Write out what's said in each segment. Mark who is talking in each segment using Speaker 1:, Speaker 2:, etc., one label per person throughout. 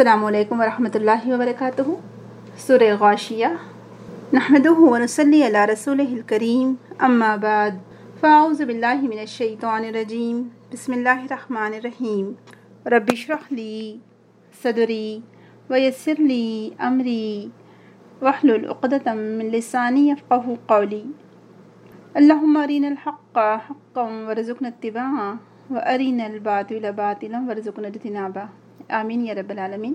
Speaker 1: السلام علیکم ورحمۃ اللہ وبرکاتہ۔ سورہ غاشیہ۔ نحمدہ ونصلی علی رسولہ الکریم، اما بعد، فاعوذ باللہ من الشیطان الرجیم، بسم اللہ الرحمن الرحیم۔ رب اشرح لی صدری ویسر لی امری واحلل عقدۃ من لسانی یفقہوا قولی۔ اللہم ارنا الحق حقا وارزقنا اتباعہ وارنا الباطل باطلا وارزقنا اجتنابہ، آمین یا رب العالمین۔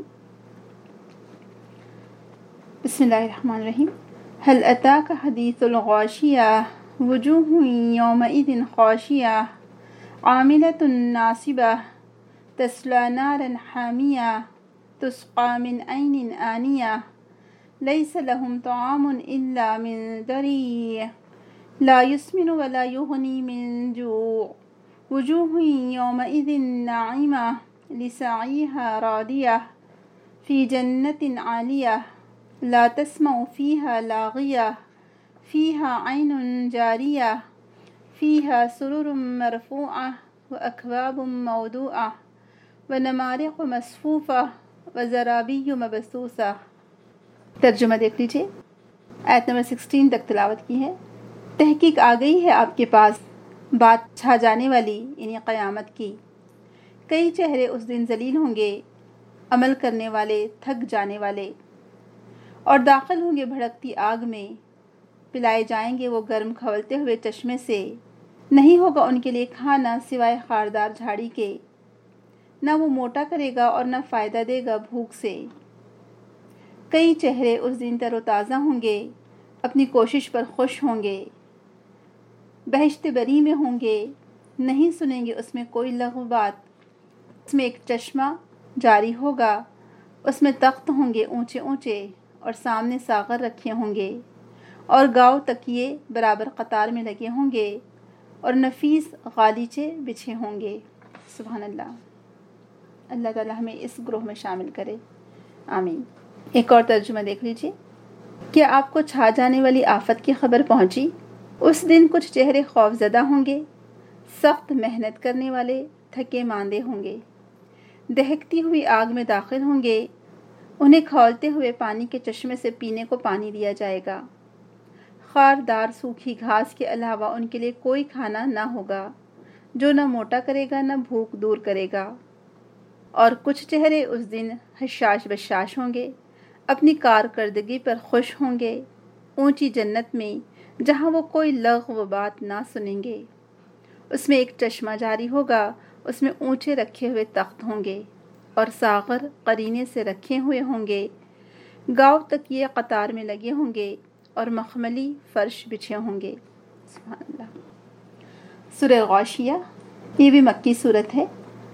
Speaker 1: بسم اللہ الرحمن الرحیم۔ هل اتاک حدیث الغاشیہ وجوہ یومئذ خاشیہ عاملۃ ناصبہ تصلی نارا حامیہ تسقی من عین آنیہ لیس لهم طعام الا من ضریع لا یسمن ولا یغنی من جوع وجوہ یومئذ ناعمہ لسعیها راضیہ فی جنت عالیہ لا تسمع فیہا لاغیہ فیہا عین جاریہ فیہا سرر مرفوعہ واکواب موضوعہ ونمارق مصفوفہ وزرابی مبثوثہ۔ ترجمہ دیکھ لیجیے۔ آیت نمبر 16 تک تلاوت کی ہے۔ تحقیق آ گئی ہے آپ کے پاس بات چھا جانے والی، یعنی قیامت کی۔ کئی چہرے اس دن ذلیل ہوں گے، عمل کرنے والے تھک جانے والے، اور داخل ہوں گے بھڑکتی آگ میں، پلائے جائیں گے وہ گرم کھولتے ہوئے چشمے سے۔ نہیں ہوگا ان کے لیے کھانا سوائے خاردار جھاڑی کے، نہ وہ موٹا کرے گا اور نہ فائدہ دے گا بھوک سے۔ کئی چہرے اس دن تر و تازہ ہوں گے، اپنی کوشش پر خوش ہوں گے، بہشت بری میں ہوں گے، نہیں سنیں گے اس میں کوئی لغو بات۔ اس میں ایک چشمہ جاری ہوگا، اس میں تخت ہوں گے اونچے اونچے، اور سامنے ساغر رکھے ہوں گے، اور گاؤ تکیے برابر قطار میں لگے ہوں گے، اور نفیس غالیچے بچھے ہوں گے۔ سبحان اللہ۔ اللہ تعالی ہمیں اس گروہ میں شامل کرے، آمین۔ ایک اور ترجمہ دیکھ لیجیے۔ کیا آپ کو چھا جانے والی آفت کی خبر پہنچی؟ اس دن کچھ چہرے خوف زدہ ہوں گے، سخت محنت کرنے والے تھکے ماندے ہوں گے، دہکتی ہوئی آگ میں داخل ہوں گے، انہیں کھولتے ہوئے پانی کے چشمے سے پینے کو پانی دیا جائے گا۔ خاردار سوکھی گھاس کے علاوہ ان کے لیے کوئی کھانا نہ ہوگا، جو نہ موٹا کرے گا نہ بھوک دور کرے گا۔ اور کچھ چہرے اس دن حشاش بشاش ہوں گے، اپنی کارکردگی پر خوش ہوں گے، اونچی جنت میں جہاں وہ کوئی لغو بات نہ سنیں گے۔ اس میں ایک چشمہ جاری ہوگا، اس میں اونچے رکھے ہوئے تخت ہوں گے، اور ساغر قرینے سے رکھے ہوئے ہوں گے، گاؤ تکیے قطار میں لگے ہوں گے، اور مخملی فرش بچھے ہوں گے۔ سبحان اللہ۔ سورہ غاشیہ، یہ بھی مکی صورت ہے۔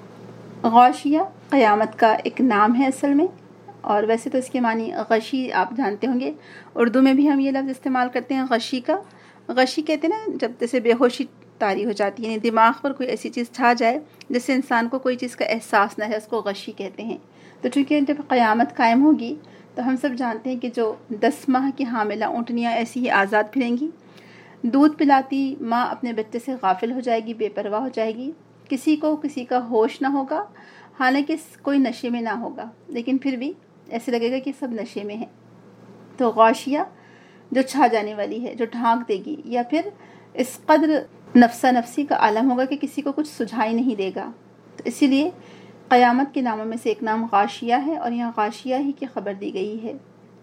Speaker 1: غاشیہ قیامت کا ایک نام ہے اصل میں، اور ویسے تو اس کے معنی غشی آپ جانتے ہوں گے، اردو میں بھی ہم یہ لفظ استعمال کرتے ہیں غشی کا۔ غشی کہتے ہیں نا جب جیسے بے ہوشی طاری ہو جاتی ہے، یعنی دماغ پر کوئی ایسی چیز چھا جائے جس سے انسان کو کوئی چیز کا احساس نہ ہے، اس کو غشی کہتے ہیں۔ تو چونکہ جب قیامت قائم ہوگی تو ہم سب جانتے ہیں کہ جو 10 ماہ کی حاملہ اونٹنیاں ایسی ہی آزاد پھریں گی، دودھ پلاتی ماں اپنے بچے سے غافل ہو جائے گی، بے پرواہ ہو جائے گی، کسی کا ہوش نہ ہوگا، حالانکہ کوئی نشے میں نہ ہوگا، لیکن پھر بھی ایسے لگے گا کہ سب نشے میں ہیں۔ تو غاشیہ جو چھا جانے والی ہے، جو ڈھانک دے گی، یا پھر اس قدر نفسا نفسی کا عالم ہوگا کہ کسی کو کچھ سجھائی نہیں دے گا۔ تو اسی لیے قیامت کے ناموں میں سے ایک نام غاشیہ ہے، اور یہاں غاشیہ ہی کی خبر دی گئی ہے۔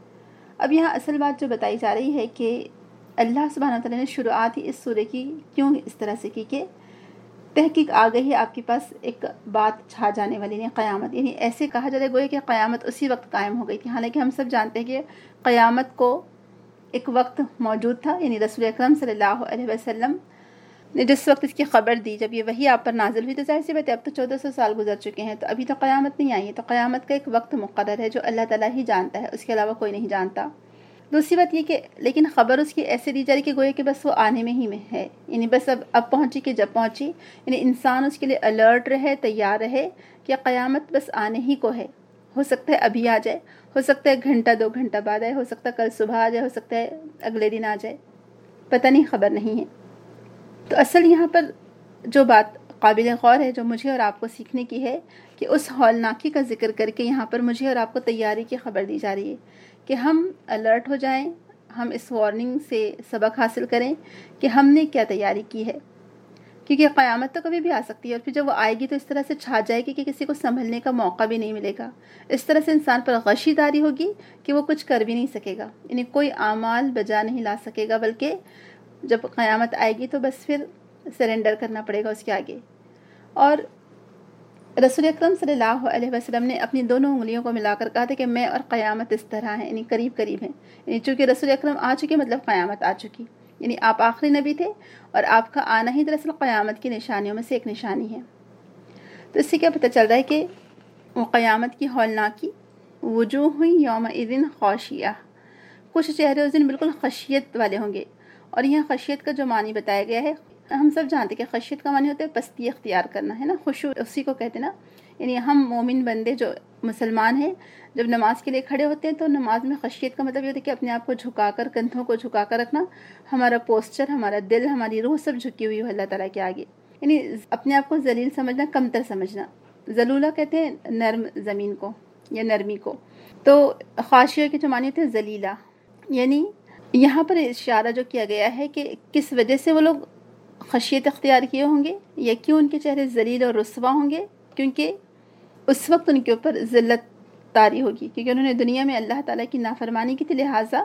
Speaker 1: اب یہاں اصل بات جو بتائی جا رہی ہے کہ اللہ سبحانہ وتعالی نے شروعات ہی اس سورے کی کیوں اس طرح سے کی کہ تحقیق آ گئی ہے آپ کے پاس ایک بات چھا جانے والی، یعنی قیامت، یعنی ایسے کہا جاتا ہے گویا کہ قیامت اسی وقت قائم ہو گئی تھی، حالانکہ ہم سب جانتے ہیں کہ قیامت کو ایک وقت موجود تھا، یعنی رسول اکرم صلی اللہ علیہ وسلم نے جس وقت اس کی خبر دی، جب یہ وحی آپ پر نازل ہوئی، تو ظاہر سی بات ہے اب تو 1400 سال گزر چکے ہیں، تو ابھی تو قیامت نہیں آئی ہے۔ تو قیامت کا ایک وقت مقرر ہے جو اللہ تعالیٰ ہی جانتا ہے، اس کے علاوہ کوئی نہیں جانتا۔ دوسری بات یہ کہ لیکن خبر اس کی ایسے دی جا رہی کہ گویا کہ بس وہ آنے میں ہی میں ہے، یعنی بس اب پہنچی کہ جب پہنچی، یعنی انسان اس کے لیے الرٹ رہے، تیار رہے کہ قیامت بس آنے ہی کو ہے۔ ہو سکتا ہے ابھی آ جائے، ہو سکتا ہے گھنٹہ 2 گھنٹہ بعد آئے، ہو سکتا ہے کل صبح آ جائے، ہو سکتا ہے اگلے دن آ جائے، پتہ نہیں، خبر نہیں ہے۔ تو اصل یہاں پر جو بات قابل غور ہے، جو مجھے اور آپ کو سیکھنے کی ہے کہ اس ہولناکی کا ذکر کر کے یہاں پر مجھے اور آپ کو تیاری کی خبر دی جا رہی ہے کہ ہم الرٹ ہو جائیں، ہم اس وارننگ سے سبق حاصل کریں کہ ہم نے کیا تیاری کی ہے، کیونکہ قیامت تو کبھی بھی آ سکتی ہے، اور پھر جب وہ آئے گی تو اس طرح سے چھا جائے گی کہ کسی کو سنبھلنے کا موقع بھی نہیں ملے گا. اس طرح سے انسان پر غشی داری ہوگی کہ وہ کچھ کر بھی نہیں سکے گا، یعنی کوئی اعمال بجا نہیں لا سکے گا، بلکہ جب قیامت آئے گی تو بس پھر سرنڈر کرنا پڑے گا اس کے آگے. اور رسول اکرم صلی اللہ علیہ وسلم نے اپنی دونوں انگلیوں کو ملا کر کہا تھا کہ میں اور قیامت اس طرح ہیں، یعنی قریب قریب ہیں. یعنی چونکہ رسول اکرم آ چکے مطلب قیامت آ چکی، یعنی آپ آخری نبی تھے اور آپ کا آنا ہی دراصل قیامت کی نشانیوں میں سے ایک نشانی ہے. تو اس سے کیا پتہ چل رہا ہے کہ وہ قیامت کی ہولناکی، وجوہ یومئذ خاشعہ، کچھ چہرے اس دن بالکل خشیت والے ہوں گے. اور یہاں خشیت کا جو معنی بتایا گیا ہے، ہم سب جانتے ہیں کہ خشیت کا معنی ہوتا ہے پستی اختیار کرنا، ہے نا، خشوع اسی کو کہتے ہیں نا. یعنی ہم مومن بندے جو مسلمان ہیں جب نماز کے لیے کھڑے ہوتے ہیں تو نماز میں خشیت کا مطلب یہ ہوتا ہے کہ اپنے آپ کو جھکا کر، کندھوں کو جھکا کر رکھنا، ہمارا پوسچر، ہمارا دل، ہماری روح سب جھکی ہوئی ہو اللہ تعالیٰ کے آگے. یعنی اپنے آپ کو ذلیل سمجھنا، کمتر سمجھنا. ذلولہ کہتے ہیں نرم زمین کو یا نرمی کو. تو خاشعہ کے جو معنی ہوتے ہیں ذلیلہ. یعنی یہاں پر اشارہ جو کیا گیا ہے کہ کس وجہ سے وہ لوگ خشیت اختیار کیے ہوں گے یا کیوں ان کے چہرے ذلیل اور رسوا ہوں گے، کیونکہ اس وقت ان کے اوپر ذلت طاری ہوگی، کیونکہ انہوں نے دنیا میں اللہ تعالیٰ کی نافرمانی کی تھی، لہٰذا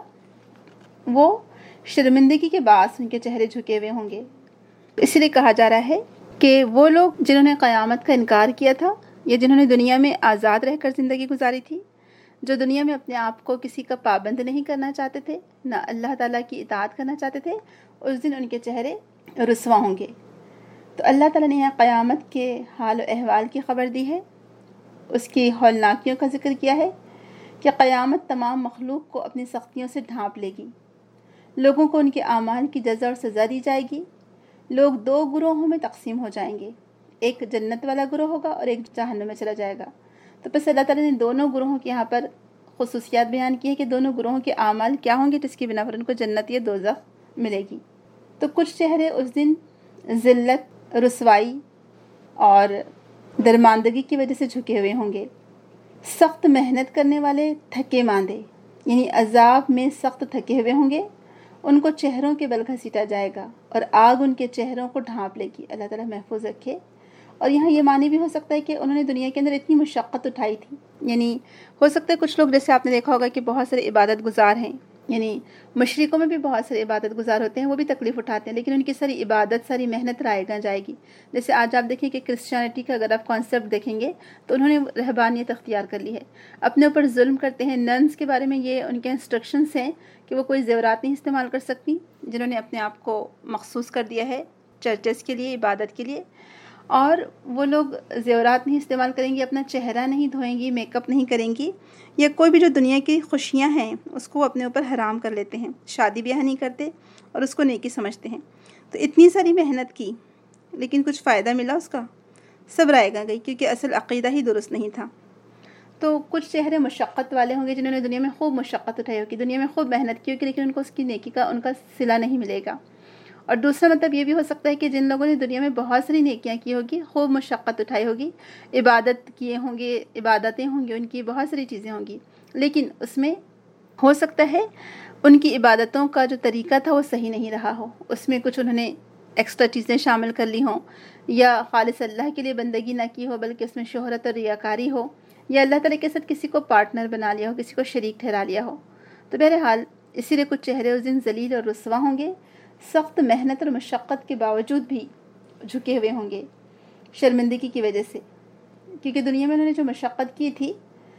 Speaker 1: وہ شرمندگی کے باعث ان کے چہرے جھکے ہوئے ہوں گے. اسی لیے کہا جا رہا ہے کہ وہ لوگ جنہوں نے قیامت کا انکار کیا تھا یا جنہوں نے دنیا میں آزاد رہ کر زندگی گزاری تھی، جو دنیا میں اپنے آپ کو کسی کا پابند نہیں کرنا چاہتے تھے، نہ اللہ تعالیٰ کی اطاعت کرنا چاہتے تھے، اس دن ان کے چہرے رسوا ہوں گے. تو اللہ تعالیٰ نے یہاں قیامت کے حال و احوال کی خبر دی ہے، اس کی ہولناکیوں کا ذکر کیا ہے کہ قیامت تمام مخلوق کو اپنی سختیوں سے ڈھانپ لے گی. لوگوں کو ان کے اعمال کی جزا اور سزا دی جائے گی. لوگ دو گروہوں میں تقسیم ہو جائیں گے، ایک جنت والا گروہ ہوگا اور ایک جہنم میں چلا جائے گا. تو بس اللہ تعالیٰ نے دونوں گروہوں کی یہاں پر خصوصیات بیان کی ہے کہ دونوں گروہوں کے اعمال کیا ہوں گے جس کی بنا پر ان کو جنت یا دوزخ ملے گی. تو کچھ چہرے اس دن ذلت، رسوائی اور درماندگی کی وجہ سے جھکے ہوئے ہوں گے. سخت محنت کرنے والے تھکے ماندے، یعنی عذاب میں سخت تھکے ہوئے ہوں گے، ان کو چہروں کے بل گھسیٹا جائے گا اور آگ ان کے چہروں کو ڈھانپ لے گی. اللہ تعالیٰ محفوظ رکھے. اور یہاں یہ معنی بھی ہو سکتا ہے کہ انہوں نے دنیا کے اندر اتنی مشقت اٹھائی تھی، یعنی ہو سکتا ہے کچھ لوگ جیسے آپ نے دیکھا ہوگا کہ بہت سارے عبادت گزار ہیں، یعنی مشرقوں میں بھی بہت سارے عبادت گزار ہوتے ہیں، وہ بھی تکلیف اٹھاتے ہیں، لیکن ان کی ساری عبادت، ساری محنت رائے گاں جائے گی. جیسے آج آپ دیکھیں کہ کرسچینٹی کا اگر آپ کانسیپٹ دیکھیں گے تو انہوں نے رہبانیت اختیار کر لی ہے، اپنے اوپر ظلم کرتے ہیں. ننس کے بارے میں یہ ان کے انسٹرکشنز ہیں کہ وہ کوئی زیورات نہیں استعمال کر سکتی، جنہوں نے اپنے آپ کو مخصوص کر دیا ہے چرچز کے لیے، عبادت کے لیے. اور وہ لوگ زیورات نہیں استعمال کریں گی، اپنا چہرہ نہیں دھوئیں گی، میک اپ نہیں کریں گی، یا کوئی بھی جو دنیا کی خوشیاں ہیں اس کو اپنے اوپر حرام کر لیتے ہیں، شادی بیاہ نہیں کرتے اور اس کو نیکی سمجھتے ہیں. تو اتنی ساری محنت کی لیکن کچھ فائدہ ملا اس کا؟ سب رائے گاں گئی، کیونکہ اصل عقیدہ ہی درست نہیں تھا. تو کچھ چہرے مشقت والے ہوں گے جنہوں نے دنیا میں خوب مشقت اٹھائی ہوگی، دنیا میں خوب محنت کی ہوگی، لیکن ان کو اس کی نیکی کا ان کا صلہ نہیں ملے گا. اور دوسرا مطلب یہ بھی ہو سکتا ہے کہ جن لوگوں نے دنیا میں بہت ساری نیکیاں کی ہوگی، خوب مشقت اٹھائی ہوگی، عبادت کیے ہوں گے، عبادتیں ہوں گی، ان کی بہت ساری چیزیں ہوں گی، لیکن اس میں ہو سکتا ہے ان کی عبادتوں کا جو طریقہ تھا وہ صحیح نہیں رہا ہو، اس میں کچھ انہوں نے ایکسٹرا چیزیں شامل کر لی ہوں، یا خالص اللہ کے لیے بندگی نہ کی ہو بلکہ اس میں شہرت اور ریاکاری ہو، یا اللہ تعالیٰ کے ساتھ کسی کو پارٹنر بنا لیا ہو، کسی کو شریک ٹھہرا لیا ہو. تو بہرحال اسی لیے کچھ چہرے اس دن ذلیل اور رسوا ہوں گے، سخت محنت اور مشقت کے باوجود بھی جھکے ہوئے ہوں گے شرمندگی کی وجہ سے، کیونکہ دنیا میں انہوں نے جو مشقت کی تھی،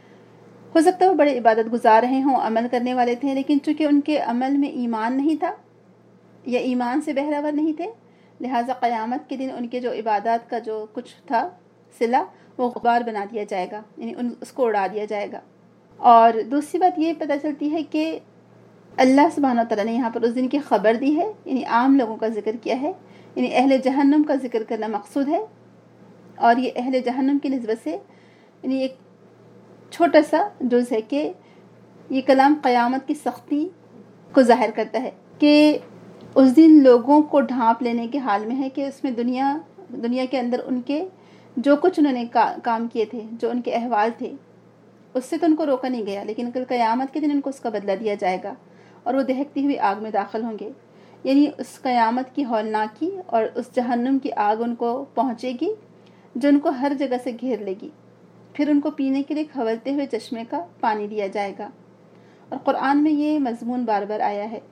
Speaker 1: ہو سکتا ہے وہ بڑے عبادت گزار رہے ہوں، عمل کرنے والے تھے، لیکن چونکہ ان کے عمل میں ایمان نہیں تھا یا ایمان سے بہرہور نہیں تھے، لہٰذا قیامت کے دن ان کے جو عبادات کا جو کچھ تھا صلہ وہ غبار بنا دیا جائے گا، یعنی اس کو اڑا دیا جائے گا. اور دوسری بات یہ پتہ چلتی ہے کہ اللہ سبحانہ وتعالیٰ نے یہاں پر اس دن کی خبر دی ہے، یعنی عام لوگوں کا ذکر کیا ہے، یعنی اہل جہنم کا ذکر کرنا مقصود ہے. اور یہ اہل جہنم کی نسبت سے یعنی ایک چھوٹا سا جز ہے کہ یہ کلام قیامت کی سختی کو ظاہر کرتا ہے کہ اس دن لوگوں کو ڈھانپ لینے کے حال میں ہے، کہ اس میں دنیا کے اندر ان کے جو کچھ انہوں نے کام کیے تھے، جو ان کے احوال تھے، اس سے تو ان کو روکا نہیں گیا، لیکن کل قیامت کے دن ان کو اس کا بدلہ دیا جائے گا اور وہ دہکتی ہوئی آگ میں داخل ہوں گے۔ یعنی اس قیامت کی ہولناکی اور اس جہنم کی آگ ان کو پہنچے گی جو ان کو ہر جگہ سے گھیر لے گی۔ پھر ان کو پینے کے لیے کھولتے ہوئے چشمے کا پانی دیا جائے گا۔ اور قرآن میں یہ مضمون بار بار آیا ہے۔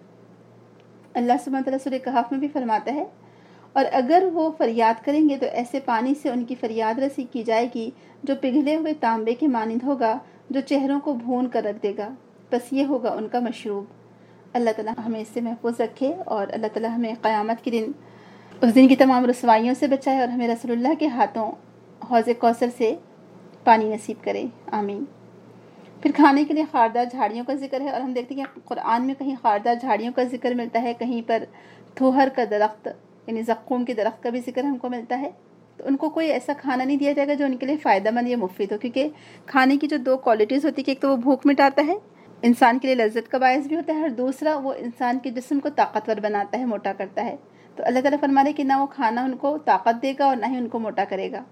Speaker 1: اللہ سبحانہ وتعالیٰ سورہ کہف میں بھی فرماتا ہے، اور اگر وہ فریاد کریں گے تو ایسے پانی سے ان کی فریاد رسی کی جائے گی جو پگھلے ہوئے تانبے کے مانند ہوگا، جو چہروں کو بھون کر رکھ دے گا، بس یہ ہوگا ان کا مشروب۔ اللہ تعالیٰ ہمیں اس سے محفوظ رکھے، اور اللہ تعالیٰ ہمیں قیامت کے دن اس دن کی تمام رسوائیوں سے بچائے، اور ہمیں رسول اللہ کے ہاتھوں حوض کوثر سے پانی نصیب کرے، آمین۔ پھر کھانے کے لیے خاردار جھاڑیوں کا ذکر ہے، اور ہم دیکھتے ہیں کہ قرآن میں کہیں خاردار جھاڑیوں کا ذکر ملتا ہے، کہیں پر تھوہر کا درخت یعنی زقوم کے درخت کا بھی ذکر ہم کو ملتا ہے۔ تو ان کو کوئی ایسا کھانا نہیں دیا جائے گا جو ان کے لیے فائدہ مند یا مفید ہو، کیونکہ کھانے کی جو دو کوالٹیز ہوتی ہے کہ ایک تو وہ بھوک مٹاتا ہے، انسان کے لیے لذت کا باعث بھی ہوتا ہے، اور دوسرا وہ انسان کے جسم کو طاقتور بناتا ہے، موٹا کرتا ہے۔ تو اللہ تعالیٰ فرما رہے کہ نہ وہ کھانا ان کو طاقت دے گا اور نہ ہی ان کو موٹا کرے گا۔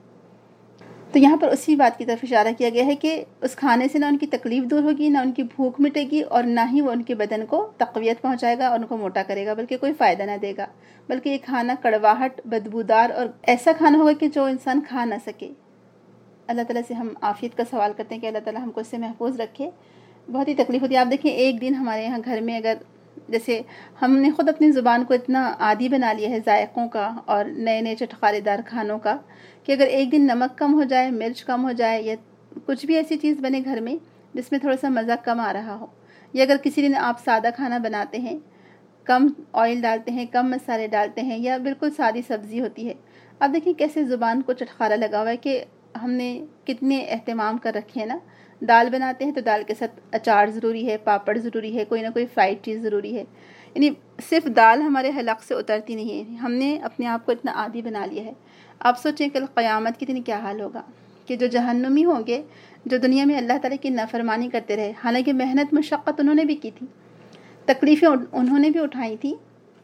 Speaker 1: تو یہاں پر اسی بات کی طرف اشارہ کیا گیا ہے کہ اس کھانے سے نہ ان کی تکلیف دور ہوگی، نہ ان کی بھوک مٹے گی، اور نہ ہی وہ ان کے بدن کو تقویت پہنچائے گا اور ان کو موٹا کرے گا، بلکہ کوئی فائدہ نہ دے گا، بلکہ یہ کھانا کڑواہٹ، بدبودار اور ایسا کھانا ہوگا کہ جو انسان کھا نہ سکے۔ اللہ تعالیٰ سے ہم عافیت کا سوال کرتے ہیں کہ اللہ تعالیٰ ہم کو اس سے محفوظ رکھے۔ بہت ہی تکلیف ہوتی ہے۔ آپ دیکھیں ایک دن ہمارے یہاں گھر میں اگر جیسے ہم نے خود اپنی زبان کو اتنا عادی بنا لیا ہے ذائقوں کا اور نئے نئے چٹخارے دار کھانوں کا، کہ اگر ایک دن نمک کم ہو جائے، مرچ کم ہو جائے، یا کچھ بھی ایسی چیز بنے گھر میں جس میں تھوڑا سا مزہ کم آ رہا ہو، یا اگر کسی دن آپ سادہ کھانا بناتے ہیں، کم آئل ڈالتے ہیں، کم مسالے ڈالتے ہیں، یا بالکل سادی سبزی ہوتی ہے، اب دیکھیں کیسے زبان کو چٹخارا لگا ہوا ہے کہ ہم نے کتنے اہتمام کر رکھے ہیں نا۔ دال بناتے ہیں تو دال کے ساتھ اچار ضروری ہے، پاپڑ ضروری ہے، کوئی نہ کوئی فرائیڈ چیز ضروری ہے، یعنی صرف دال ہمارے حلق سے اترتی نہیں ہے، ہم نے اپنے آپ کو اتنا عادی بنا لیا ہے۔ آپ سوچیں کل قیامت کے دن کیا حال ہوگا، کہ جو جہنمی ہوں گے، جو دنیا میں اللہ تعالیٰ کی نافرمانی کرتے رہے، حالانکہ محنت مشقت انہوں نے بھی کی تھی، تکلیفیں انہوں نے بھی اٹھائی تھی،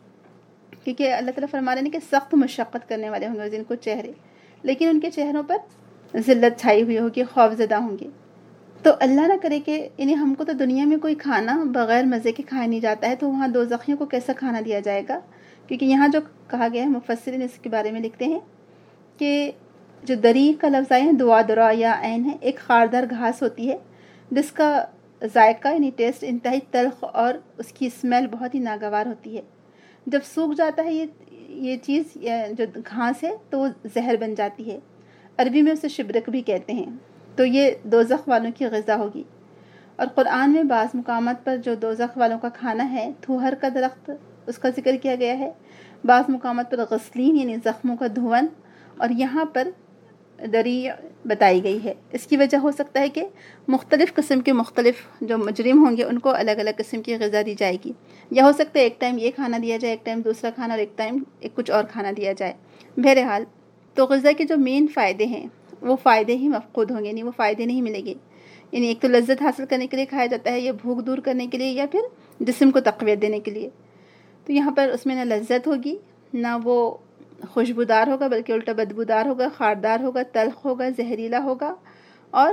Speaker 1: کیونکہ اللہ تعالیٰ فرما رہے ہیں کہ سخت مشقت کرنے والے ہوں گے جن کو چہرے، لیکن ان کے چہروں پر ذلت چھائی ہوئی ہوگی، خوف زدہ ہوں گے۔ تو اللہ نہ کرے کہ یعنی ہم کو تو دنیا میں کوئی کھانا بغیر مزے کے کھایا نہیں جاتا ہے، تو وہاں دوزخیوں کو کیسا کھانا دیا جائے گا؟ کیونکہ یہاں جو کہا گیا ہے، مفسرین اس کے بارے میں لکھتے ہیں کہ جو دری کا لفظ آئے ہیں، دعا درا یا عین ہے، ایک خاردار گھاس ہوتی ہے جس کا ذائقہ یعنی ٹیسٹ انتہائی تلخ اور اس کی اسمیل بہت ہی ناگوار ہوتی ہے۔ جب سوکھ جاتا ہے یہ چیز جو گھاس ہے تو وہ زہر بن جاتی ہے، عربی میں اسے شبرک بھی کہتے ہیں۔ تو یہ دوزخ والوں کی غذا ہوگی۔ اور قرآن میں بعض مقامات پر جو دوزخ والوں کا کھانا ہے، تھوہر کا درخت، اس کا ذکر کیا گیا ہے، بعض مقامات پر غسلین یعنی زخموں کا دھون، اور یہاں پر دری بتائی گئی ہے۔ اس کی وجہ ہو سکتا ہے کہ مختلف قسم کے مختلف جو مجرم ہوں گے ان کو الگ الگ قسم کی غذا دی جائے گی، یا ہو سکتا ہے ایک ٹائم یہ کھانا دیا جائے، ایک ٹائم دوسرا کھانا، اور ایک ٹائم کچھ اور کھانا دیا جائے۔ بہرحال تو غذا کے جو مین فائدے ہیں وہ فائدے ہی مفقود ہوں گے، یعنی وہ فائدے نہیں ملیں گے۔ یعنی ایک تو لذت حاصل کرنے کے لیے کھایا جاتا ہے، یا بھوک دور کرنے کے لیے، یا پھر جسم کو تقویت دینے کے لیے۔ تو یہاں پر اس میں نہ لذت ہوگی، نہ وہ خوشبودار ہوگا، بلکہ الٹا بدبودار ہوگا، خاردار ہوگا، تلخ ہوگا، زہریلا ہوگا، اور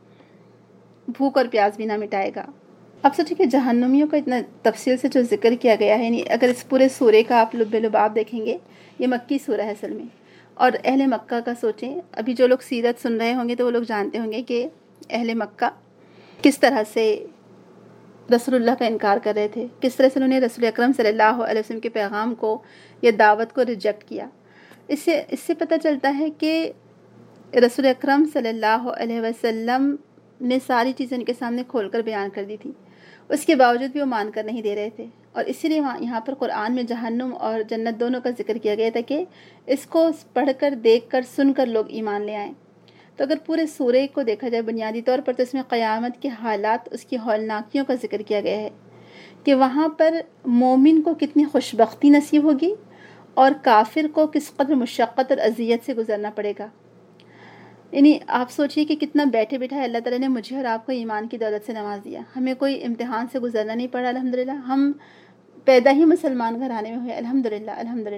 Speaker 1: بھوک اور پیاس بھی نہ مٹائے گا۔ اب سوچیں کہ جہنمیوں کا اتنا تفصیل سے جو ذکر کیا گیا ہے، یعنی اگر اس پورے سورے کا آپ لب لباب دیکھیں گے، یہ مکی سورہ ہے اصل میں، اور اہل مکہ کا سوچیں، ابھی جو لوگ سیرت سن رہے ہوں گے تو وہ لوگ جانتے ہوں گے کہ اہل مکہ کس طرح سے رسول اللہ کا انکار کر رہے تھے، کس طرح سے انہوں نے رسول اکرم صلی اللہ علیہ وسلم کے پیغام کو یا دعوت کو ریجیکٹ کیا۔ اس سے پتہ چلتا ہے کہ رسول اکرم صلی اللہ علیہ وسلم نے ساری چیزیں ان کے سامنے کھول کر بیان کر دی تھی، اس کے باوجود بھی وہ مان کر نہیں دے رہے تھے، اور اسی لیے یہاں پر قرآن میں جہنم اور جنت دونوں کا ذکر کیا گیا تھا کہ اس کو پڑھ کر، دیکھ کر، سن کر لوگ ایمان لے آئیں۔ تو اگر پورے سورے کو دیکھا جائے بنیادی طور پر، تو اس میں قیامت کے حالات، اس کی ہولناکیوں کا ذکر کیا گیا ہے کہ وہاں پر مومن کو کتنی خوشبختی نصیب ہوگی اور کافر کو کس قدر مشقت اور اذیت سے گزرنا پڑے گا۔ یعنی آپ سوچئے کہ کتنا بیٹھے بیٹھائے اللہ تعالیٰ نے مجھے اور آپ کو ایمان کی دولت سے نواز دیا، ہمیں کوئی امتحان سے گزرنا نہیں پڑا، الحمدللہ۔ ہم پیدا ہی مسلمان گھرانے میں ہوئے، الحمدللہ الحمدللہ۔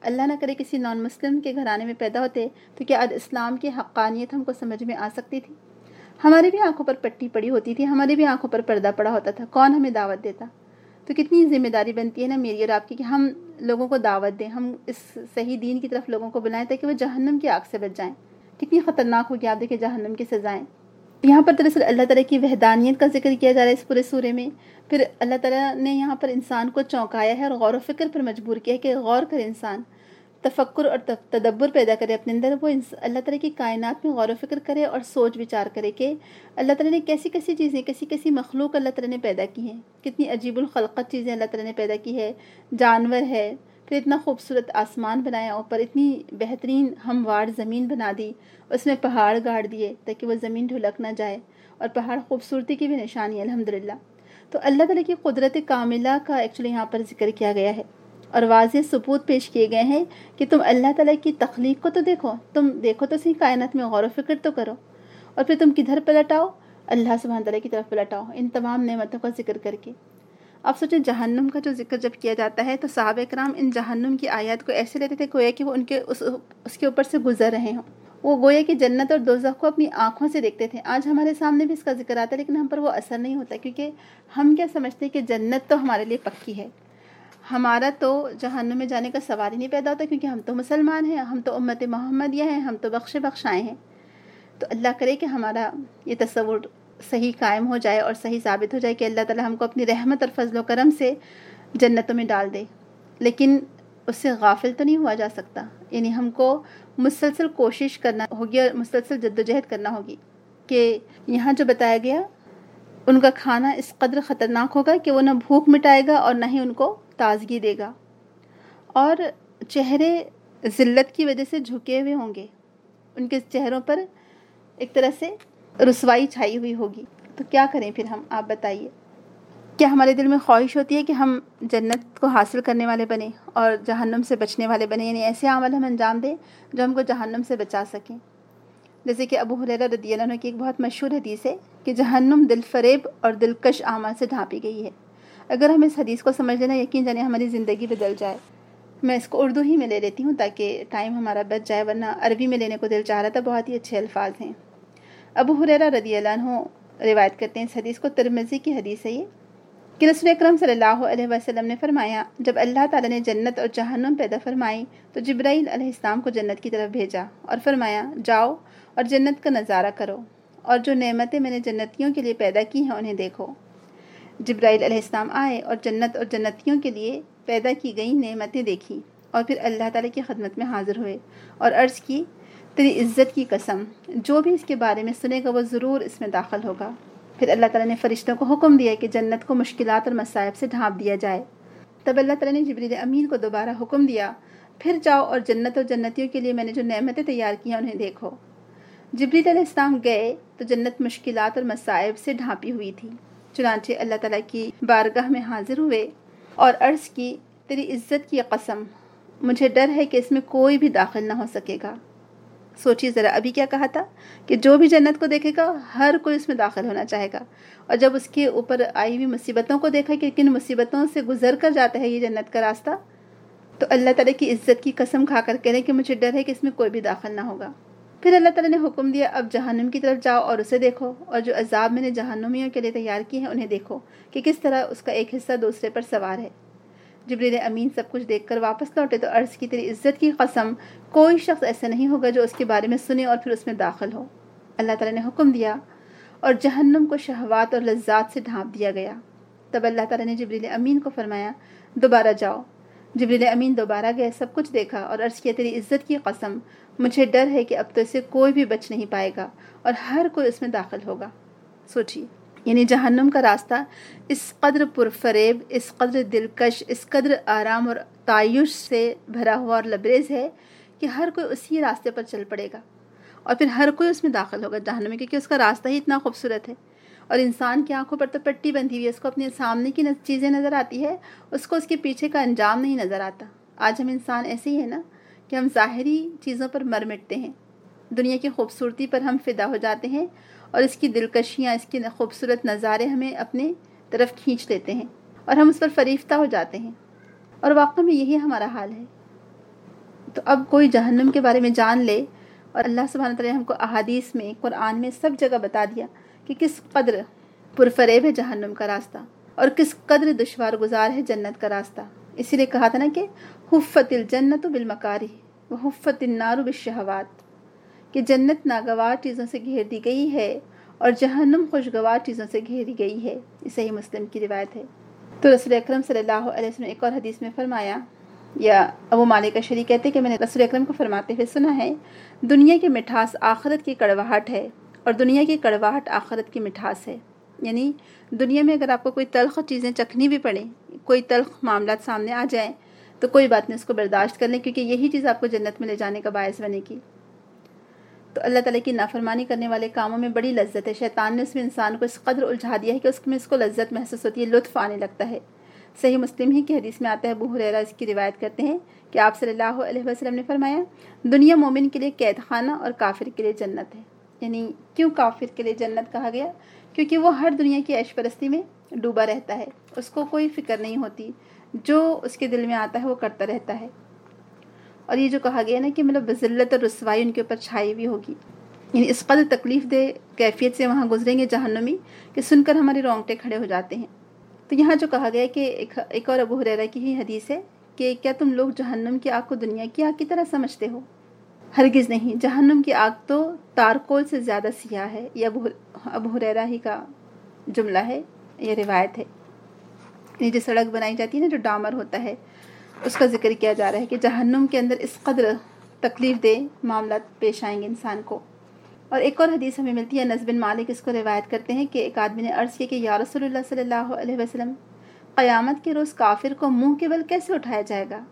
Speaker 1: اللہ نہ کرے کسی نان مسلم کے گھرانے میں پیدا ہوتے تو کیا آج اسلام کی حقانیت ہم کو سمجھ میں آ سکتی تھی؟ ہماری بھی آنکھوں پر پٹی پڑی ہوتی تھی، ہماری بھی آنکھوں پر پردہ پڑا ہوتا تھا، کون ہمیں دعوت دیتا؟ تو کتنی ذمہ داری بنتی ہے نا میری اور آپ کی کہ ہم لوگوں کو دعوت دیں، ہم اس صحیح دین کی طرف لوگوں کو بلائیں تاکہ وہ جہنم کی آگ سے بچ جائیں۔ کتنی خطرناک ہوگی آپ دیکھیں جہنم کی سزائیں۔ یہاں پر دراصل اللہ تعالیٰ کی وحدانیت کا ذکر کیا جا رہا ہے اس پورے سورے میں۔ پھر اللہ تعالیٰ نے یہاں پر انسان کو چونکایا ہے اور غور و فکر پر مجبور کیا ہے کہ غور کرے، انسان تفکر اور تدبر پیدا کرے اپنے اندر، وہ اللہ تعالیٰ کی کائنات میں غور و فکر کرے اور سوچ وچار کرے کہ اللہ تعالیٰ نے کیسی کیسی چیزیں، کیسی کیسی مخلوق اللہ تعالیٰ نے پیدا کی ہیں، کتنی عجیب الخلقت چیزیں اللہ تعالیٰ نے پیدا کی ہے، جانور ہے، پھر اتنا خوبصورت آسمان بنایا اوپر، اتنی بہترین ہموار زمین بنا دی، اس میں پہاڑ گاڑ دیے تاکہ وہ زمین ڈھلک نہ جائے، اور پہاڑ خوبصورتی کی بھی نشانی ہے الحمدللہ۔ تو اللہ تعالیٰ کی قدرت کاملہ کا ایکچولی یہاں پر ذکر کیا گیا ہے اور واضح ثبوت پیش کیے گئے ہیں کہ تم اللہ تعالیٰ کی تخلیق کو تو دیکھو، تم دیکھو تو صحیح، کائنات میں غور و فکر تو کرو، اور پھر تم کدھر پلٹ آؤ؟ اللہ سبحانہ تعالیٰ کی طرف پلٹ آؤ ان تمام نعمتوں کا ذکر کر کے۔ اب سوچیں جہنم کا جو ذکر جب کیا جاتا ہے تو صحابہ کرام ان جہنم کی آیات کو ایسے لیتے تھے گویا کہ وہ اس کے اوپر سے گزر رہے ہوں، وہ گویا کہ جنت اور دوزخ کو اپنی آنکھوں سے دیکھتے تھے۔ آج ہمارے سامنے بھی اس کا ذکر آتا ہے لیکن ہم پر وہ اثر نہیں ہوتا، کیونکہ ہم کیا سمجھتے ہیں کہ جنت تو ہمارے لیے پکی ہے، ہمارا تو جہنم میں جانے کا سوال ہی نہیں پیدا ہوتا، کیونکہ ہم تو مسلمان ہیں، ہم تو امت محمدیہ ہیں، ہم تو بخشائے ہیں۔ تو اللہ کرے کہ ہمارا یہ تصور صحیح قائم ہو جائے اور صحیح ثابت ہو جائے کہ اللہ تعالیٰ ہم کو اپنی رحمت اور فضل و کرم سے جنتوں میں ڈال دے، لیکن اس سے غافل تو نہیں ہوا جا سکتا، یعنی ہم کو مسلسل کوشش کرنا ہوگی اور مسلسل جدوجہد کرنا ہوگی۔ کہ یہاں جو بتایا گیا ان کا کھانا اس قدر خطرناک ہوگا کہ وہ نہ بھوک مٹائے گا اور نہ ہی ان کو تازگی دے گا، اور چہرے ذلت کی وجہ سے جھکے ہوئے ہوں گے، ان کے چہروں پر ایک طرح سے رسوائی چھائی ہوئی ہوگی۔ تو کیا کریں پھر ہم، آپ بتائیے؟ کیا ہمارے دل میں خواہش ہوتی ہے کہ ہم جنت کو حاصل کرنے والے بنیں اور جہنم سے بچنے والے بنیں، یعنی ایسے عمل ہم انجام دیں جو ہم کو جہنم سے بچا سکیں؟ جیسے کہ ابو ہریرہ رضی اللہ عنہ کی ایک بہت مشہور حدیث ہے کہ جہنم دل فریب اور دلکش اعمال سے ڈھانپی گئی ہے۔ اگر ہم اس حدیث کو سمجھ لینا، یقین جانے ہماری زندگی بدل جائے۔ میں اس کو اردو ہی میں لے لیتی ہوں تاکہ ٹائم ہمارا بچ جائے، ورنہ عربی میں لینے کو دل چاہ رہا تھا، بہت ہی اچھے الفاظ ہیں۔ ابو ہریرہ رضی اللہ عنہ روایت کرتے ہیں اس حدیث کو، ترمذی کی حدیث ہے یہ، کہ رسول اکرم صلی اللہ علیہ وسلم نے فرمایا جب اللہ تعالیٰ نے جنت اور جہنم پیدا فرمائی تو جبرائیل علیہ السلام کو جنت کی طرف بھیجا اور فرمایا جاؤ اور جنت کا نظارہ کرو اور جو نعمتیں میں نے جنتیوں کے لیے پیدا کی ہیں انہیں دیکھو۔ جبرائیل علیہ السلام آئے اور جنت اور جنتیوں کے لیے پیدا کی گئی نعمتیں دیکھی اور پھر اللہ تعالیٰ کی خدمت میں حاضر ہوئے اور عرض کی تیری عزت کی قسم، جو بھی اس کے بارے میں سنے گا وہ ضرور اس میں داخل ہوگا۔ پھر اللہ تعالیٰ نے فرشتوں کو حکم دیا کہ جنت کو مشکلات اور مصائب سے ڈھانپ دیا جائے۔ تب اللہ تعالیٰ نے جبریل امین کو دوبارہ حکم دیا پھر جاؤ اور جنت اور جنتیوں کے لیے میں نے جو نعمتیں تیار کی ہیں انہیں دیکھو۔ جبریل علیہ السلام گئے تو جنت مشکلات اور مصائب سے ڈھانپی ہوئی تھی، چنانچہ اللہ تعالیٰ کی بارگاہ میں حاضر ہوئے اور عرض کی تیری عزت کی قسم، مجھے ڈر ہے کہ اس میں کوئی بھی داخل نہ ہو سکے گا۔ سوچیے ذرا، ابھی کیا کہا تھا کہ جو بھی جنت کو دیکھے گا ہر کوئی اس میں داخل ہونا چاہے گا، اور جب اس کے اوپر آئی ہوئی مصیبتوں کو دیکھا کہ کن مصیبتوں سے گزر کر جاتا ہے یہ جنت کا راستہ، تو اللہ تعالیٰ کی عزت کی قسم کھا کر کہہ رہے کہ مجھے ڈر ہے کہ اس میں کوئی بھی داخل نہ ہوگا۔ پھر اللہ تعالیٰ نے حکم دیا اب جہنم کی طرف جاؤ اور اسے دیکھو اور جو عذاب میں نے جہنمیوں کے لیے تیار کی ہیں انہیں دیکھو کہ کس طرح اس کا ایک حصہ دوسرے پر سوار ہے۔ جبریل امین سب کچھ دیکھ کر واپس لوٹے تو عرض کی تیری عزت کی قسم، کوئی شخص ایسا نہیں ہوگا جو اس کے بارے میں سنے اور پھر اس میں داخل ہو۔ اللہ تعالیٰ نے حکم دیا اور جہنم کو شہوات اور لذات سے ڈھانپ دیا گیا۔ تب اللہ تعالیٰ نے جبریل امین کو فرمایا دوبارہ جاؤ۔ جبریل امین دوبارہ گئے، سب کچھ دیکھا اور عرض کیا تیری عزت کی قسم، مجھے ڈر ہے کہ اب تو اسے کوئی بھی بچ نہیں پائے گا اور ہر کوئی اس میں داخل ہوگا۔ سوچیے، یعنی جہنم کا راستہ اس قدر پرفریب، اس قدر دلکش، اس قدر آرام اور تعیش سے بھرا ہوا اور لبریز ہے کہ ہر کوئی اسی راستے پر چل پڑے گا اور پھر ہر کوئی اس میں داخل ہوگا جہنم میں، کیونکہ اس کا راستہ ہی اتنا خوبصورت ہے اور انسان کی آنکھوں پر تو پٹی بندھی ہوئی ہے، اس کو اپنے سامنے کی چیزیں نظر آتی ہے، اس کو اس کے پیچھے کا انجام نہیں نظر آتا۔ آج ہم انسان ایسے ہی ہیں نا کہ ہم ظاہری چیزوں پر مر مٹتے ہیں، دنیا کی خوبصورتی پر ہم فدا ہو جاتے ہیں اور اس کی دلکشیاں، اس کے خوبصورت نظارے ہمیں اپنے طرف کھینچ لیتے ہیں اور ہم اس پر فریفتہ ہو جاتے ہیں، اور واقعہ میں یہی ہمارا حال ہے۔ تو اب کوئی جہنم کے بارے میں جان لے، اور اللہ سبحانہ وتعالی نے ہم کو احادیث میں، قرآن میں سب جگہ بتا دیا کہ کس قدر پرفریب ہے جہنم کا راستہ اور کس قدر دشوار گزار ہے جنت کا راستہ۔ اسی لیے کہا تھا نا کہ حفت الجنت بالمکارہ وحفت النار بالشہوات، کہ جنت ناگوار چیزوں سے گھیر دی گئی ہے اور جہنم خوشگوار چیزوں سے گھیری گئی ہے۔ یہ صحیح مسلم کی روایت ہے۔ تو رسول اکرم صلی اللہ علیہ وسلم نے ایک اور حدیث میں فرمایا، یا ابو مالک اشعری کہتے کہ میں نے رسول اکرم کو فرماتے ہوئے سنا ہے، دنیا کی مٹھاس آخرت کی کڑواہٹ ہے اور دنیا کی کڑواہٹ آخرت کی مٹھاس ہے۔ یعنی دنیا میں اگر آپ کو کوئی تلخ چیزیں چکھنی بھی پڑیں، کوئی تلخ معاملات سامنے آ جائیں تو کوئی بات نہیں، اس کو برداشت کر لیں، کیونکہ یہی چیز آپ کو جنت میں لے جانے کا باعث بنے گی۔ تو اللہ تعالیٰ کی نافرمانی کرنے والے کاموں میں بڑی لذت ہے۔ شیطان نے اس میں انسان کو اس قدر الجھا دیا ہے کہ اس کو لذت محسوس ہوتی ہے، لطف آنے لگتا ہے۔ صحیح مسلم ہی کی حدیث میں آتا ہے، ابو ہریرہ اس کی روایت کرتے ہیں کہ آپ صلی اللہ علیہ وسلم نے فرمایا، دنیا مومن کے لیے قید خانہ اور کافر کے لیے جنت ہے۔ یعنی کیوں کافر کے لیے جنت کہا گیا؟ کیونکہ وہ ہر دنیا کی عیش پرستی میں ڈوبا رہتا ہے، اس کو کوئی فکر نہیں ہوتی، جو اس کے دل میں آتا ہے وہ کرتا رہتا ہے۔ اور یہ جو کہا گیا نا کہ مطلب ذلت اور رسوائی ان کے اوپر چھائی ہوئی ہوگی، یعنی اس قدر تکلیف دہ کیفیت سے وہاں گزریں گے جہنمی کہ سن کر ہمارے رونگٹے کھڑے ہو جاتے ہیں۔ تو یہاں جو کہا گیا کہ ایک اور ابو ہریرہ کی ہی حدیث ہے کہ کیا تم لوگ جہنم کی آگ کو دنیا کی آگ کی طرح سمجھتے ہو؟ ہرگز نہیں، جہنم کی آگ تو تارکول سے زیادہ سیاہ ہے۔ یہ ابو ہریرہ ہی کا جملہ ہے، یہ روایت ہے۔ یہ جو سڑک بنائی جاتی ہے نا، جو ڈامر ہوتا ہے، اس کا ذکر کیا جا رہا ہے کہ جہنم کے اندر اس قدر تکلیف دہ معاملات پیش آئیں گے انسان کو۔ اور ایک اور حدیث ہمیں ملتی ہے، انس بن مالک اس کو روایت کرتے ہیں کہ ایک آدمی نے عرض کیا کہ یا رسول اللہ صلی اللہ علیہ وسلم، قیامت کے روز کافر کو منہ کے بل کیسے اٹھایا جائے گا؟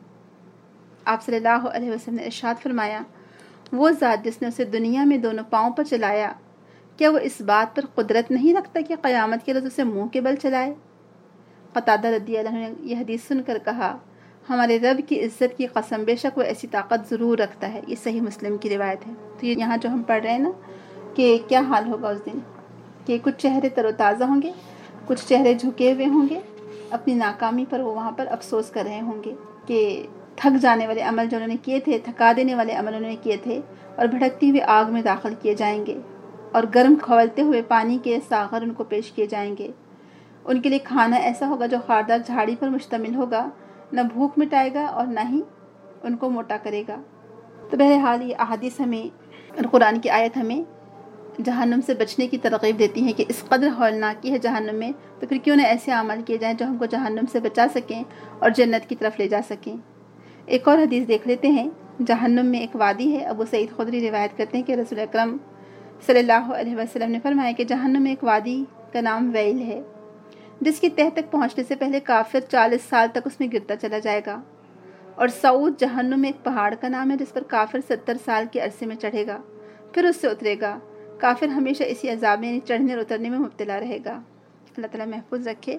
Speaker 1: آپ صلی اللہ علیہ وسلم نے ارشاد فرمایا، وہ ذات جس نے اسے دنیا میں دونوں پاؤں پر چلایا، کیا وہ اس بات پر قدرت نہیں رکھتا کہ قیامت کے روز اسے منہ کے بل چلائے؟ قتادہ رضی اللہ عنہ نے یہ حدیث سن کر کہا، ہمارے رب کی عزت کی قسم، بے شک وہ ایسی طاقت ضرور رکھتا ہے۔ یہ صحیح مسلم کی روایت ہے۔ تو یہ یہاں جو ہم پڑھ رہے ہیں نا کہ کیا حال ہوگا اس دن، کہ کچھ چہرے تر و تازہ ہوں گے، کچھ چہرے جھکے ہوئے ہوں گے، اپنی ناکامی پر وہ وہاں پر افسوس کر رہے ہوں گے کہ تھک جانے والے عمل جو انہوں نے کیے تھے، تھکا دینے والے عمل انہوں نے کیے تھے، اور بھڑکتی ہوئی آگ میں داخل کیے جائیں گے، اور گرم کھولتے ہوئے پانی کے ساغر ان کو پیش کیے جائیں گے۔ ان کے لیے کھانا ایسا ہوگا جو خاردار جھاڑی پر مشتمل ہوگا، نہ بھوک مٹائے گا اور نہ ہی ان کو موٹا کرے گا۔ تو بہرحال یہ احادیث ہمیں اور قرآن کی آیت ہمیں جہنم سے بچنے کی ترغیب دیتی ہیں کہ اس قدر ہولناکی ہے جہنم میں، تو پھر کیوں نہ ایسے عمل کیے جائیں جو ہم کو جہنم سے بچا سکیں اور جنت کی طرف لے جا سکیں۔ ایک اور حدیث دیکھ لیتے ہیں۔ جہنم میں ایک وادی ہے، ابو سعید خدری روایت کرتے ہیں کہ رسول اکرم صلی اللہ علیہ وسلم نے فرمایا کہ جہنم میں ایک وادی کا نام ویل ہے، جس کی تہ تک پہنچنے سے پہلے کافر 40 سال تک اس میں گرتا چلا جائے گا۔ اور سعود جہنم میں ایک پہاڑ کا نام ہے جس پر کافر 70 سال کے عرصے میں چڑھے گا، پھر اس سے اترے گا۔ کافر ہمیشہ اسی عذاب میں یعنی چڑھنے اور اترنے میں مبتلا رہے گا۔ اللہ تعالیٰ محفوظ رکھے۔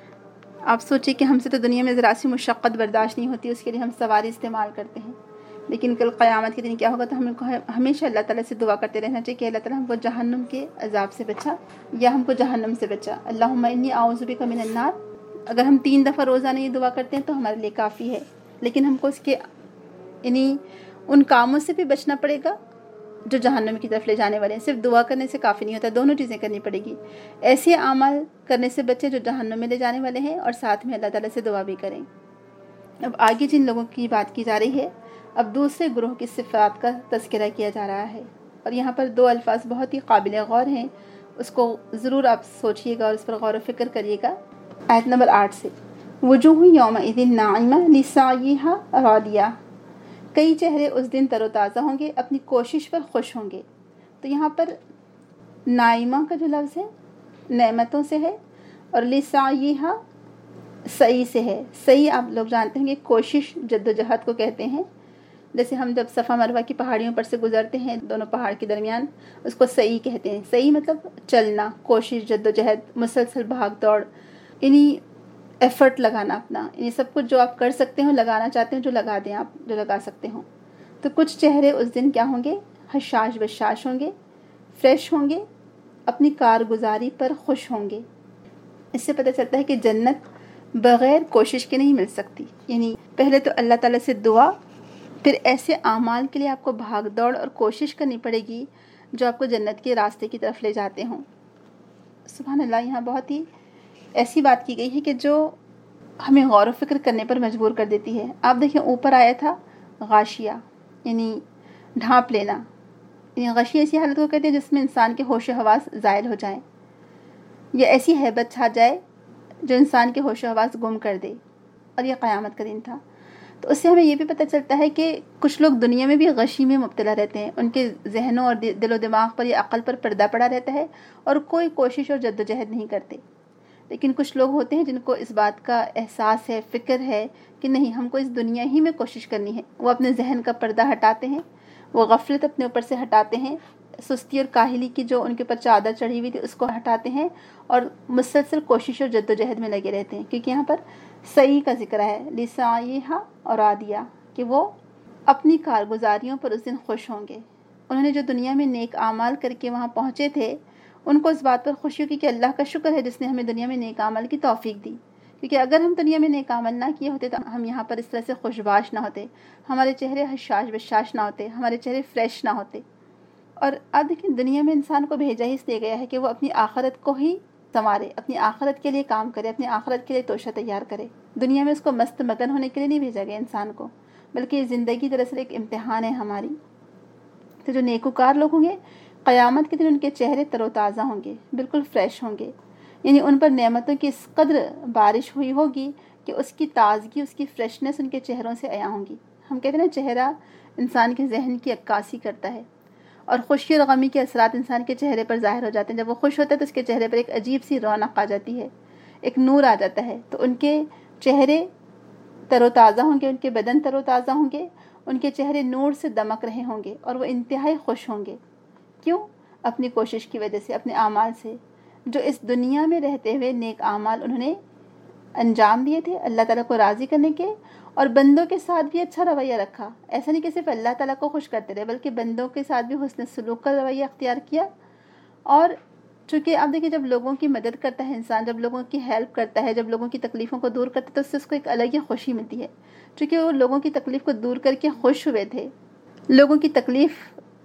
Speaker 1: آپ سوچیں کہ ہم سے تو دنیا میں ذرا سی مشقت برداشت نہیں ہوتی، اس کے لیے ہم سواری استعمال کرتے ہیں، لیکن کل قیامت کے دن کیا ہوگا؟ تو ہمیں کو ہمیشہ اللہ تعالیٰ سے دعا کرتے رہنا چاہیے کہ اللہ تعالیٰ ہم کو جہنم کے عذاب سے بچا، یا ہم کو جہنم سے بچا۔ اللہم انی اعوذ بک من النار۔ اگر ہم 3 دفعہ روزانہ یہ دعا کرتے ہیں تو ہمارے لیے کافی ہے، لیکن ہم کو اس کے یعنی ان کاموں سے بھی بچنا پڑے گا جو جہنم کی طرف لے جانے والے ہیں۔ صرف دعا کرنے سے کافی نہیں ہوتا، دونوں چیزیں کرنی پڑے گی۔ ایسے اعمال کرنے سے بچے جو جہنم میں لے جانے والے ہیں، اور ساتھ میں اللہ تعالیٰ سے دعا بھی کریں۔ اب آگے جن لوگوں کی بات کی جا رہی ہے، اب دوسرے گروہ کی صفات کا تذکرہ کیا جا رہا ہے، اور یہاں پر 2 الفاظ بہت ہی قابل غور ہیں، اس کو ضرور آپ سوچئے گا اور اس پر غور و فکر کریے گا۔ آیت نمبر 8 سے، وجوہ یومئذ ناعمہ لسعیہا راضیہ، کئی چہرے اس دن تر و تازہ ہوں گے، اپنی کوشش پر خوش ہوں گے۔ تو یہاں پر نائمہ کا جو لفظ ہے نعمتوں سے ہے، اور لسعیہا سعی سے ہے۔ سعی آپ لوگ جانتے ہیں کہ کوشش جد و جہد کو کہتے ہیں، جیسے ہم جب صفا مروہ کی پہاڑیوں پر سے گزرتے ہیں، دونوں پہاڑ کے درمیان، اس کو سعی کہتے ہیں۔ سعی مطلب چلنا، کوشش، جد و جہد، مسلسل بھاگ دوڑ، یعنی ایفرٹ لگانا اپنا، یعنی سب کچھ جو آپ کر سکتے ہوں، لگانا چاہتے ہیں جو لگا دیں آپ، جو لگا سکتے ہوں۔ تو کچھ چہرے اس دن کیا ہوں گے؟ حشاش بشاش ہوں گے، فریش ہوں گے، اپنی کارگزاری پر خوش ہوں گے۔ اس سے پتہ چلتا ہے کہ جنت بغیر کوشش کے نہیں مل سکتی، یعنی پہلے تو اللہ تعالیٰ سے دعا پھر ایسے اعمال کے لیے آپ کو بھاگ دوڑ اور کوشش کرنی پڑے گی جو آپ کو جنت کے راستے کی طرف لے جاتے ہوں۔ سبحان اللہ، یہاں بہت ہی ایسی بات کی گئی ہے کہ جو ہمیں غور و فکر کرنے پر مجبور کر دیتی ہے۔ آپ دیکھیں اوپر آیا تھا غاشیہ، یعنی ڈھانپ لینا، یعنی غشی ایسی حالت کو کہتے ہیں جس میں انسان کے ہوش و حواس زائل ہو جائیں، یا ایسی ہیبت چھا جائے جو انسان کے ہوش و حواس گم کر دے، اور یہ قیامت کا دن تھا۔ تو اس سے ہمیں یہ بھی پتہ چلتا ہے کہ کچھ لوگ دنیا میں بھی غشی میں مبتلا رہتے ہیں، ان کے ذہنوں اور دل و دماغ پر یا عقل پر پردہ پڑا رہتا ہے اور کوئی کوشش اور جد و جہد نہیں کرتے۔ لیکن کچھ لوگ ہوتے ہیں جن کو اس بات کا احساس ہے، فکر ہے کہ نہیں، ہم کو اس دنیا ہی میں کوشش کرنی ہے۔ وہ اپنے ذہن کا پردہ ہٹاتے ہیں، وہ غفلت اپنے اوپر سے ہٹاتے ہیں، سستی اور کاہلی کی جو ان کے اوپر چادر چڑھی ہوئی تھی اس کو ہٹاتے ہیں، اور مسلسل کوشش اور جد و جہد میں لگے رہتے ہیں، کیونکہ یہاں پر سعی کا ذکر ہے، لسعیھا اور رادیہ، کہ وہ اپنی کارگزاریوں پر اس دن خوش ہوں گے۔ انہوں نے جو دنیا میں نیک اعمال کر کے وہاں پہنچے تھے، ان کو اس بات پر خوشی ہوگی کہ اللہ کا شکر ہے جس نے ہمیں دنیا میں نیک عمل کی توفیق دی، کیونکہ اگر ہم دنیا میں نیک عمل نہ کیے ہوتے تو ہم یہاں پر اس طرح سے خوشباش نہ ہوتے، ہمارے چہرے حشاش بشاش نہ ہوتے، ہمارے چہرے فریش نہ ہوتے۔ اور اب دیکھیں، دنیا میں انسان کو بھیجا ہی اس لیے گیا ہے کہ وہ اپنی آخرت کو ہی سنوارے، اپنی آخرت کے لیے کام کرے، اپنی آخرت کے لیے توشہ تیار کرے۔ دنیا میں اس کو مست مگن ہونے کے لیے نہیں بھیجا گیا انسان کو، بلکہ یہ زندگی دراصل ایک امتحان ہے ہماری۔ تو جو نیکوکار لوگ ہوں گے، قیامت کے دن ان کے چہرے تر و تازہ ہوں گے، بالکل فریش ہوں گے، یعنی ان پر نعمتوں کی اس قدر بارش ہوئی ہوگی کہ اس کی تازگی، اس کی فریشنس ان کے چہروں سے عیاں ہوں گی۔ ہم کہتے ہیں نا، چہرہ انسان کے ذہن کی عکاسی کرتا ہے، اور خوشی اور غمی کے اثرات انسان کے چہرے پر ظاہر ہو جاتے ہیں۔ جب وہ خوش ہوتا ہے تو اس کے چہرے پر ایک عجیب سی رونق آ جاتی ہے، ایک نور آ جاتا ہے، تو ان کے چہرے تر و تازہ ہوں گے، ان کے بدن تر و تازہ ہوں گے، ان کے چہرے نور سے دمک رہے ہوں گے، اور وہ انتہائی خوش ہوں گے۔ کیوں؟ اپنی کوشش کی وجہ سے، اپنے اعمال سے، جو اس دنیا میں رہتے ہوئے نیک اعمال انہوں نے انجام دیے تھے اللہ تعالیٰ کو راضی کرنے کے، اور بندوں کے ساتھ بھی اچھا رویہ رکھا۔ ایسا نہیں کہ صرف اللہ تعالیٰ کو خوش کرتے رہے، بلکہ بندوں کے ساتھ بھی حسن سلوک کا رویہ اختیار کیا۔ اور چونکہ آپ دیکھیں، جب لوگوں کی مدد کرتا ہے انسان، جب لوگوں کی ہیلپ کرتا ہے، جب لوگوں کی تکلیفوں کو دور کرتا ہے، تو اس سے اس کو ایک الگ ہی خوشی ملتی ہے۔ چونکہ وہ لوگوں کی تکلیف کو دور کر کے خوش ہوئے تھے، لوگوں کی تکلیف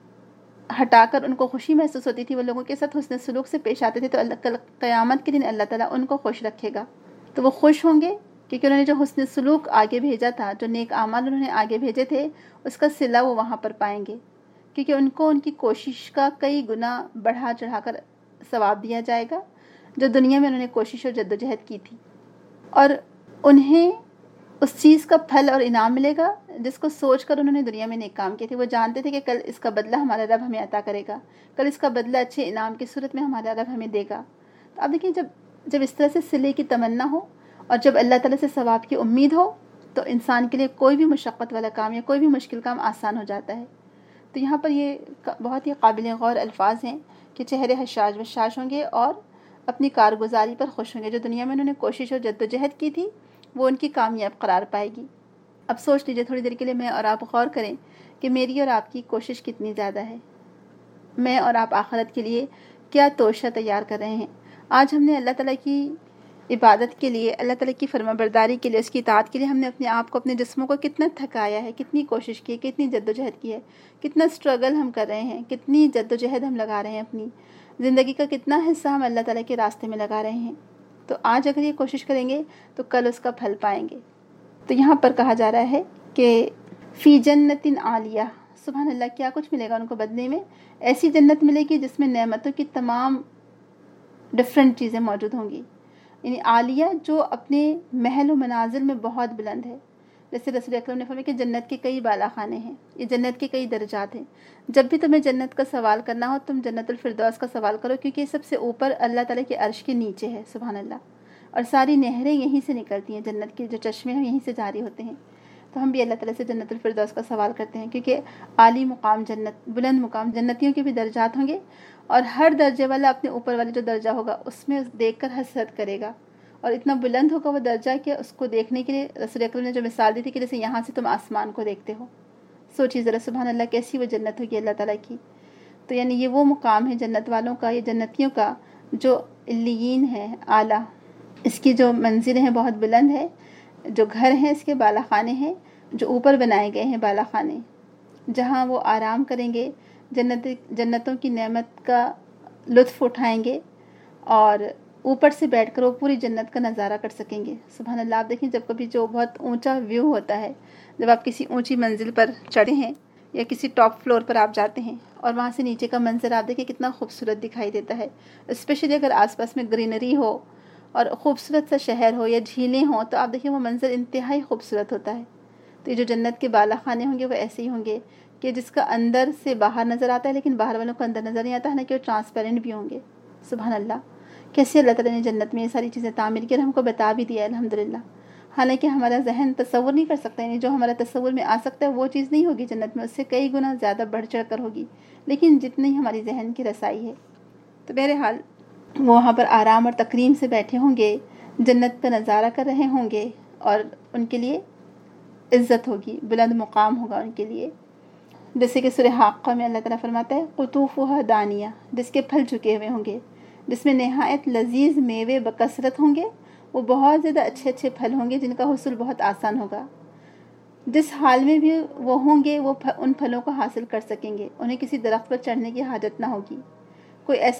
Speaker 1: ہٹا کر ان کو خوشی محسوس ہوتی تھی، وہ لوگوں کے ساتھ حسن سلوک سے پیش آتے تھے، تو کل قیامت کے دن اللہ تعالیٰ ان کو خوش رکھے گا، تو وہ خوش ہوں گے، کیونکہ انہوں نے جو حسن سلوک آگے بھیجا تھا، جو نیک اعمال انہوں نے آگے بھیجے تھے، اس کا صلہ وہ وہاں پر پائیں گے، کیونکہ ان کو ان کی کوشش کا کئی گنا بڑھا چڑھا کر ثواب دیا جائے گا، جو دنیا میں انہوں نے کوشش اور جد و جہد کی تھی، اور انہیں اس چیز کا پھل اور انعام ملے گا جس کو سوچ کر انہوں نے دنیا میں نیک کام کیے تھے۔ وہ جانتے تھے کہ کل اس کا بدلہ ہمارا رب ہمیں عطا کرے گا، کل اس کا بدلہ اچھے انعام کی صورت میں ہمارا رب ہمیں دے گا۔ تو اب دیکھیں، جب اس طرح سے صلے کی تمنا ہو اور جب اللہ تعالیٰ سے ثواب کی امید ہو، تو انسان کے لیے کوئی بھی مشقت والا کام یا کوئی بھی مشکل کام آسان ہو جاتا ہے۔ تو یہاں پر یہ بہت ہی قابل غور الفاظ ہیں کہ چہرے حشاش بشاش ہوں گے اور اپنی کارگزاری پر خوش ہوں گے۔ جو دنیا میں انہوں نے کوشش اور جد و جہد کی تھی، وہ ان کی کامیاب قرار پائے گی۔ اب سوچ لیجئے تھوڑی دیر کے لیے، میں اور آپ غور کریں کہ میری اور آپ کی کوشش کتنی زیادہ ہے، میں اور آپ آخرت کے لیے کیا توشہ تیار کر رہے ہیں۔ آج ہم نے اللہ تعالیٰ کی عبادت کے لیے، اللہ تعالیٰ کی فرما برداری کے لیے، اس کی اطاعت کے لیے ہم نے اپنے آپ کو، اپنے جسموں کو کتنا تھکایا ہے، کتنی کوشش کی ہے، کتنی جد و جہد کی ہے، کتنا اسٹرگل ہم کر رہے ہیں، کتنی جد و جہد ہم لگا رہے ہیں، اپنی زندگی کا کتنا حصہ ہم اللہ تعالیٰ کے راستے میں لگا رہے ہیں۔ تو آج اگر یہ کوشش کریں گے تو کل اس کا پھل پائیں گے۔ تو یہاں پر کہا جا رہا ہے کہ فی جنت عالیہ، سبحان اللہ، کیا کچھ ملے گا ان کو بدلے میں؟ ایسی جنت ملے گی جس میں نعمتوں کی تمام ڈفرینٹ چیزیں موجود ہوں گی، یعنی عالیہ، جو اپنے محل و منازل میں بہت بلند ہے۔ جیسے رسول اکرم نے فرمایا کہ جنت کے کئی بالا خانے ہیں، یہ جنت کے کئی درجات ہیں۔ جب بھی تمہیں جنت کا سوال کرنا ہو، تم جنت الفردوس کا سوال کرو، کیونکہ یہ سب سے اوپر اللہ تعالیٰ کے عرش کے نیچے ہے، سبحان اللہ، اور ساری نہریں یہیں سے نکلتی ہیں، جنت کے جو چشمے ہیں یہیں سے جاری ہوتے ہیں۔ تو ہم بھی اللہ تعالیٰ سے جنت الفردوس کا سوال کرتے ہیں، کیونکہ عالی مقام جنت، بلند مقام، جنتیوں کے بھی درجات ہوں گے، اور ہر درجے والا اپنے اوپر والے جو درجہ ہوگا اس میں دیکھ کر حسرت کرے گا، اور اتنا بلند ہوگا وہ درجہ کہ اس کو دیکھنے کے لیے رسول اکرم نے جو مثال دی تھی کہ جیسے یہاں سے تم آسمان کو دیکھتے ہو، سوچیے ذرا، سبحان اللہ، کیسی وہ جنت ہوگی اللہ تعالیٰ کی۔ تو یعنی یہ وہ مقام ہے جنت والوں کا، یہ جنتیوں کا، جو علیین ہے، اعلیٰ، اس کی جو منزلیں ہیں بہت بلند ہے، جو گھر ہیں اس کے بالا خانے ہیں، جو اوپر بنائے گئے ہیں بالا خانے، جہاں وہ آرام کریں گے، جنتوں کی نعمت کا لطف اٹھائیں گے اور اوپر سے بیٹھ کر وہ پوری جنت کا نظارہ کر سکیں گے۔ سبحان اللہ، آپ دیکھیں جب کبھی جو بہت اونچا ویو ہوتا ہے، جب آپ کسی اونچی منزل پر چڑھے ہیں یا کسی ٹاپ فلور پر آپ جاتے ہیں اور وہاں سے نیچے کا منظر آپ دیکھیں کتنا خوبصورت دکھائی دیتا ہے، اسپیشلی اگر آس پاس میں گرینری ہو اور خوبصورت سا شہر ہو یا جھیلیں ہوں تو آپ دیکھیں وہ منظر انتہائی خوبصورت ہوتا ہے۔ تو یہ جو جنت کے بالا خانے ہوں گے وہ ایسے ہی ہوں گے کہ جس کا اندر سے باہر نظر آتا ہے لیکن باہر والوں کو اندر نظر نہیں آتا ہے، حالانکہ وہ ٹرانسپیرنٹ بھی ہوں گے۔ سبحان اللہ، کیسے اللہ تعالیٰ نے جنت میں یہ ساری چیزیں تعمیر کی اور ہم کو بتا بھی دیا ہے الحمدللہ۔ حالانکہ ہمارا ذہن تصور نہیں کر سکتا، یعنی جو ہمارا تصور میں آ سکتا ہے وہ چیز نہیں ہوگی جنت میں، اس سے کئی گنا زیادہ بڑھ چڑھ کر ہوگی، لیکن جتنی ہماری ذہن کی رسائی ہے۔ تو بہرحال وہ وہاں پر آرام اور تکریم سے بیٹھے ہوں گے، جنت کا نظارہ کر رہے ہوں گے اور ان کے لیے عزت ہوگی، بلند مقام ہوگا ان کے لیے۔ جیسے کہ سورہ حاقہ میں اللہ تعالیٰ فرماتا ہے قطوفها دانیہ، جس کے پھل جھکے ہوئے ہوں گے، جس میں نہایت لذیذ میوے بکثرت ہوں گے، وہ بہت زیادہ اچھے اچھے پھل ہوں گے جن کا حصول بہت آسان ہوگا۔ جس حال میں بھی وہ ہوں گے وہ ان پھلوں کو حاصل کر سکیں گے، انہیں کسی درخت پر چڑھنے کی حاجت نہ ہوگی۔ کوئی ایسا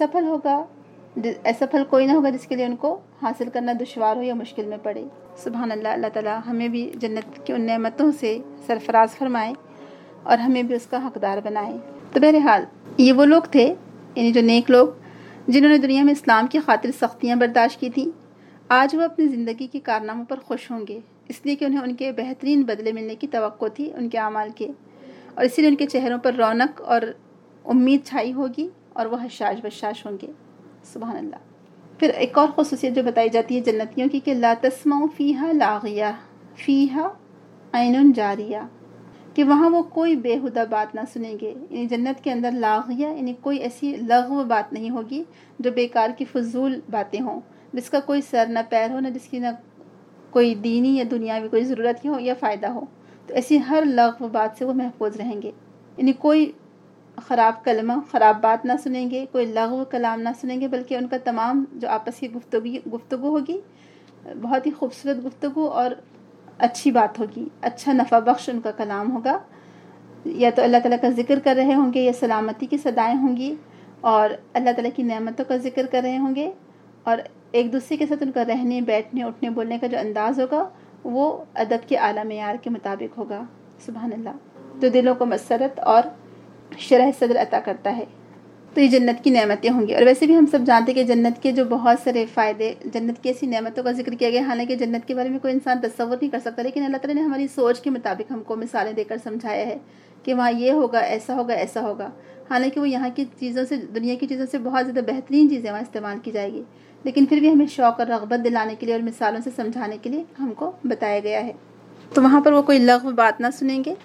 Speaker 1: پھل کوئی نہ ہوگا جس کے لیے ان کو حاصل کرنا دشوار ہو یا مشکل میں پڑے۔ سبحان اللہ، اللہ تعالیٰ ہمیں بھی جنت کی ان نعمتوں سے سرفراز فرمائے اور ہمیں بھی اس کا حقدار بنائے۔ تو بہرحال یہ وہ لوگ تھے، یعنی جو نیک لوگ جنہوں نے دنیا میں اسلام کی خاطر سختیاں برداشت کی تھیں، آج وہ اپنی زندگی کے کارناموں پر خوش ہوں گے، اس لیے کہ انہیں ان کے بہترین بدلے ملنے کی توقع تھی ان کے اعمال کے، اور اسی لیے ان کے چہروں پر رونق اور امید چھائی ہوگی اور وہ حشاش بشاش ہوں گے۔ سبحان اللہ۔ پھر ایک اور خصوصیت جو بتائی جاتی ہے جنتیوں کی کہ لا تسمع فیہا لاغیہ فیہا عین جاریہ، کہ وہاں وہ کوئی بےہودہ بات نہ سنیں گے، یعنی جنت کے اندر لاغیہ یعنی کوئی ایسی لغو بات نہیں ہوگی جو بیکار کی فضول باتیں ہوں، جس کا کوئی سر نہ پیر ہو، نہ جس کی نہ کوئی دینی یا دنیاوی کوئی ضرورت ہو یا فائدہ ہو۔ تو ایسی ہر لغو بات سے وہ محفوظ رہیں گے، یعنی کوئی خراب کلمہ، خراب بات نہ سنیں گے، کوئی لغو کلام نہ سنیں گے، بلکہ ان کا تمام جو آپس کی گفتگو ہوگی بہت ہی خوبصورت گفتگو اور اچھی بات ہوگی، اچھا نفع بخش ان کا کلام ہوگا، یا تو اللہ تعالیٰ کا ذکر کر رہے ہوں گے یا سلامتی کی صدائیں ہوں گی اور اللہ تعالیٰ کی نعمتوں کا ذکر کر رہے ہوں گے، اور ایک دوسرے کے ساتھ ان کا رہنے بیٹھنے اٹھنے بولنے کا جو انداز ہوگا وہ ادب کے اعلیٰ معیار کے مطابق ہوگا۔ سبحان اللہ، جو دلوں کو مسرت اور شرح صدر عطا کرتا ہے۔ تو یہ جنت کی نعمتیں ہوں گی، اور ویسے بھی ہم سب جانتے ہیں کہ جنت کے جو بہت سارے فائدے، جنت کی ایسی نعمتوں کا ذکر کیا گیا، حالانکہ جنت کے بارے میں کوئی انسان تصور نہیں کر سکتا، لیکن اللہ تعالیٰ نے ہماری سوچ کے مطابق ہم کو مثالیں دے کر سمجھایا ہے کہ وہاں یہ ہوگا، ایسا ہوگا، ایسا ہوگا۔ حالانکہ وہ یہاں کی چیزوں سے، دنیا کی چیزوں سے بہت زیادہ بہترین چیزیں وہاں استعمال کی جائے گی، لیکن پھر بھی ہمیں شوق اور رغبت دلانے کے لیے اور مثالوں سے سمجھانے کے لیے ہم کو بتایا گیا ہے۔ تو وہاں پر وہ کوئی لغو بات نہ سنیں گے۔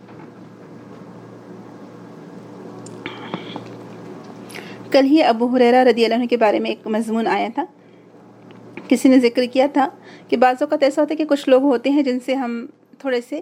Speaker 1: کل ہی ابو ہریرہ رضی اللہ عنہ کے بارے میں ایک مضمون آیا تھا، کسی نے ذکر کیا تھا کہ بعض اوقات ایسا ہوتا ہے کہ کچھ لوگ ہوتے ہیں جن سے ہم تھوڑے سے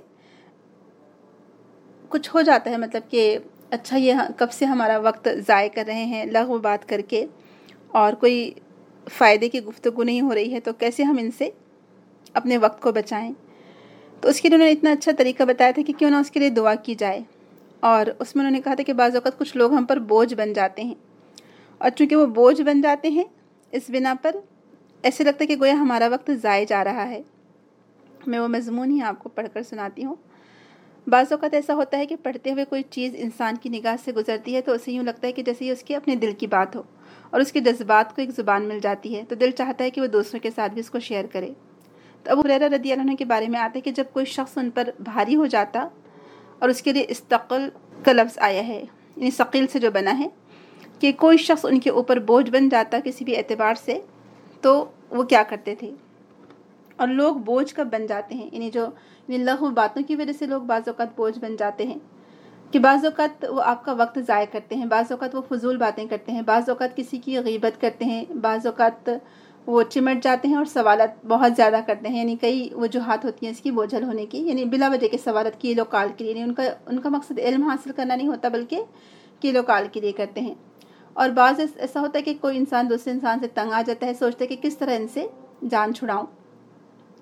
Speaker 1: کچھ ہو جاتا ہے، مطلب کہ اچھا یہ کب سے ہمارا وقت ضائع کر رہے ہیں لغو بات کر کے، اور کوئی فائدے کی گفتگو نہیں ہو رہی ہے، تو کیسے ہم ان سے اپنے وقت کو بچائیں۔ تو اس کے لیے انہوں نے اتنا اچھا طریقہ بتایا تھا کہ کیوں نہ اس کے لیے دعا کی جائے، اور اس میں انہوں نے کہا تھا کہ بعض اوقات کچھ لوگ ہم پر بوجھ بن جاتے ہیں، اور چونکہ وہ بوجھ بن جاتے ہیں اس بنا پر ایسے لگتا ہے کہ گویا ہمارا وقت ضائع جا رہا ہے۔ میں وہ مضمون ہی آپ کو پڑھ کر سناتی ہوں۔ بعض اوقات ایسا ہوتا ہے کہ پڑھتے ہوئے کوئی چیز انسان کی نگاہ سے گزرتی ہے تو اسے یوں لگتا ہے کہ جیسے یہ اس کے اپنے دل کی بات ہو، اور اس کے جذبات کو ایک زبان مل جاتی ہے، تو دل چاہتا ہے کہ وہ دوسروں کے ساتھ بھی اس کو شیئر کرے۔ تو ابو ہریرہ رضی اللہ عنہ کے بارے میں آتا ہے کہ جب کوئی شخص ان پر بھاری ہو جاتا، اور اس کے لیے استقل کا لفظ آیا ہے، یعنی ثقیل سے جو بنا ہے، کہ کوئی شخص ان کے اوپر بوجھ بن جاتا کسی بھی اعتبار سے، تو وہ کیا کرتے تھے، اور لوگ بوجھ کب بن جاتے ہیں، یعنی لغو باتوں کی وجہ سے لوگ بعض اوقات بوجھ بن جاتے ہیں، کہ بعض اوقات وہ آپ کا وقت ضائع کرتے ہیں، بعض اوقات وہ فضول باتیں کرتے ہیں، بعض اوقات کسی کی غیبت کرتے ہیں، بعض اوقات وہ چمٹ جاتے ہیں اور سوالات بہت زیادہ کرتے ہیں، یعنی کئی وجوہات ہوتی ہیں اس کی بوجھل ہونے کی، یعنی بلا وجہ کے سوالات کیل و کال کے لیے، یعنی ان کا مقصد علم حاصل کرنا نہیں ہوتا بلکہ کیل و کال کے لیے کرتے ہیں۔ اور بعض ایسا ہوتا ہے کہ کوئی انسان دوسرے انسان سے تنگ آ جاتا ہے، سوچتا ہے کہ کس طرح ان سے جان چھڑاؤں،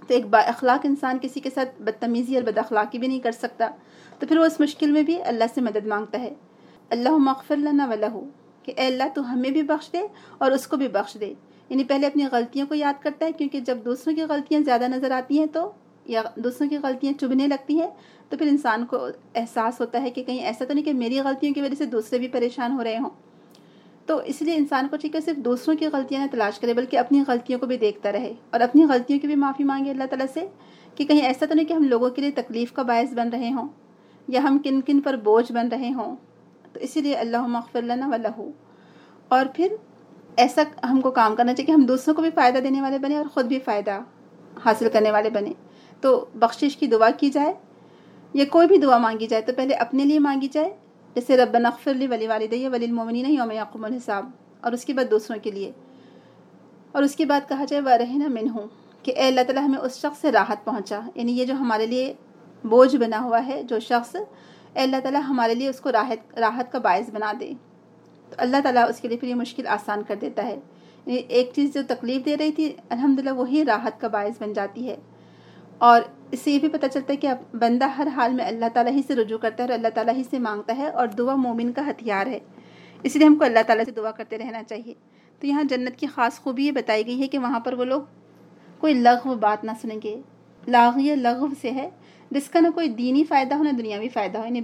Speaker 1: تو ایک با اخلاق انسان کسی کے ساتھ بدتمیزی اور بد اخلاقی بھی نہیں کر سکتا، تو پھر وہ اس مشکل میں بھی اللہ سے مدد مانگتا ہے. اللہم اغفر لنا ولہ، کہ اے اللہ تو ہمیں بھی بخش دے اور اس کو بھی بخش دے. یعنی پہلے اپنی غلطیوں کو یاد کرتا ہے، کیونکہ جب دوسروں کی غلطیاں زیادہ نظر آتی ہیں تو یا دوسروں کی غلطیاں چبھنے لگتی ہیں تو پھر انسان کو احساس ہوتا ہے کہ کہیں ایسا تو نہیں کہ میری غلطیوں کی وجہ سے دوسرے بھی پریشان ہو رہے ہوں. تو اس لیے انسان کو ٹھیک ہے صرف دوسروں کی غلطیاں نہ تلاش کرے، بلکہ اپنی غلطیوں کو بھی دیکھتا رہے اور اپنی غلطیوں کی بھی معافی مانگے اللہ تعالیٰ سے، کہ کہیں ایسا تو نہیں کہ ہم لوگوں کے لیے تکلیف کا باعث بن رہے ہوں یا ہم کن کن پر بوجھ بن رہے ہوں. تو اسی لیے اللہم اغفر لنا ولہ. اور پھر ایسا ہم کو کام کرنا چاہیے کہ ہم دوسروں کو بھی فائدہ دینے والے بنیں اور خود بھی فائدہ حاصل کرنے والے بنیں. تو بخشش کی دعا کی جائے یا کوئی بھی دعا مانگی جائے تو پہلے اپنے لیے مانگی جائے، جیسے ربنا اغفر لی ولوالدی وللمؤمنین یوم یقوم الحساب، اور اس کے بعد دوسروں کے لیے، اور اس کے بعد کہا جائے وارحمنا منہ، کہ اے اللہ تعالیٰ ہمیں اس شخص سے راحت پہنچا. یعنی یہ جو ہمارے لیے بوجھ بنا ہوا ہے جو شخص، اے اللہ تعالیٰ ہمارے لیے اس کو راحت کا باعث بنا دے. تو اللہ تعالیٰ اس کے لیے پھر یہ مشکل آسان کر دیتا ہے. یعنی ایک چیز جو تکلیف دے رہی تھی الحمدللہ وہی راحت کا باعث بن جاتی ہے. اور اس سے یہ بھی پتہ چلتا ہے کہ بندہ ہر حال میں اللہ تعالیٰ ہی سے رجوع کرتا ہے اور اللہ تعالیٰ ہی سے مانگتا ہے، اور دعا مومن کا ہتھیار ہے، اس لیے ہم کو اللہ تعالیٰ سے دعا کرتے رہنا چاہیے. تو یہاں جنت کی خاص خوبی یہ بتائی گئی ہے کہ وہاں پر وہ لوگ کوئی لغو بات نہ سنیں گے. لاغیہ لغو سے ہے جس کا نہ کوئی دینی فائدہ ہو نہ دنیاوی فائدہ ہو، یعنی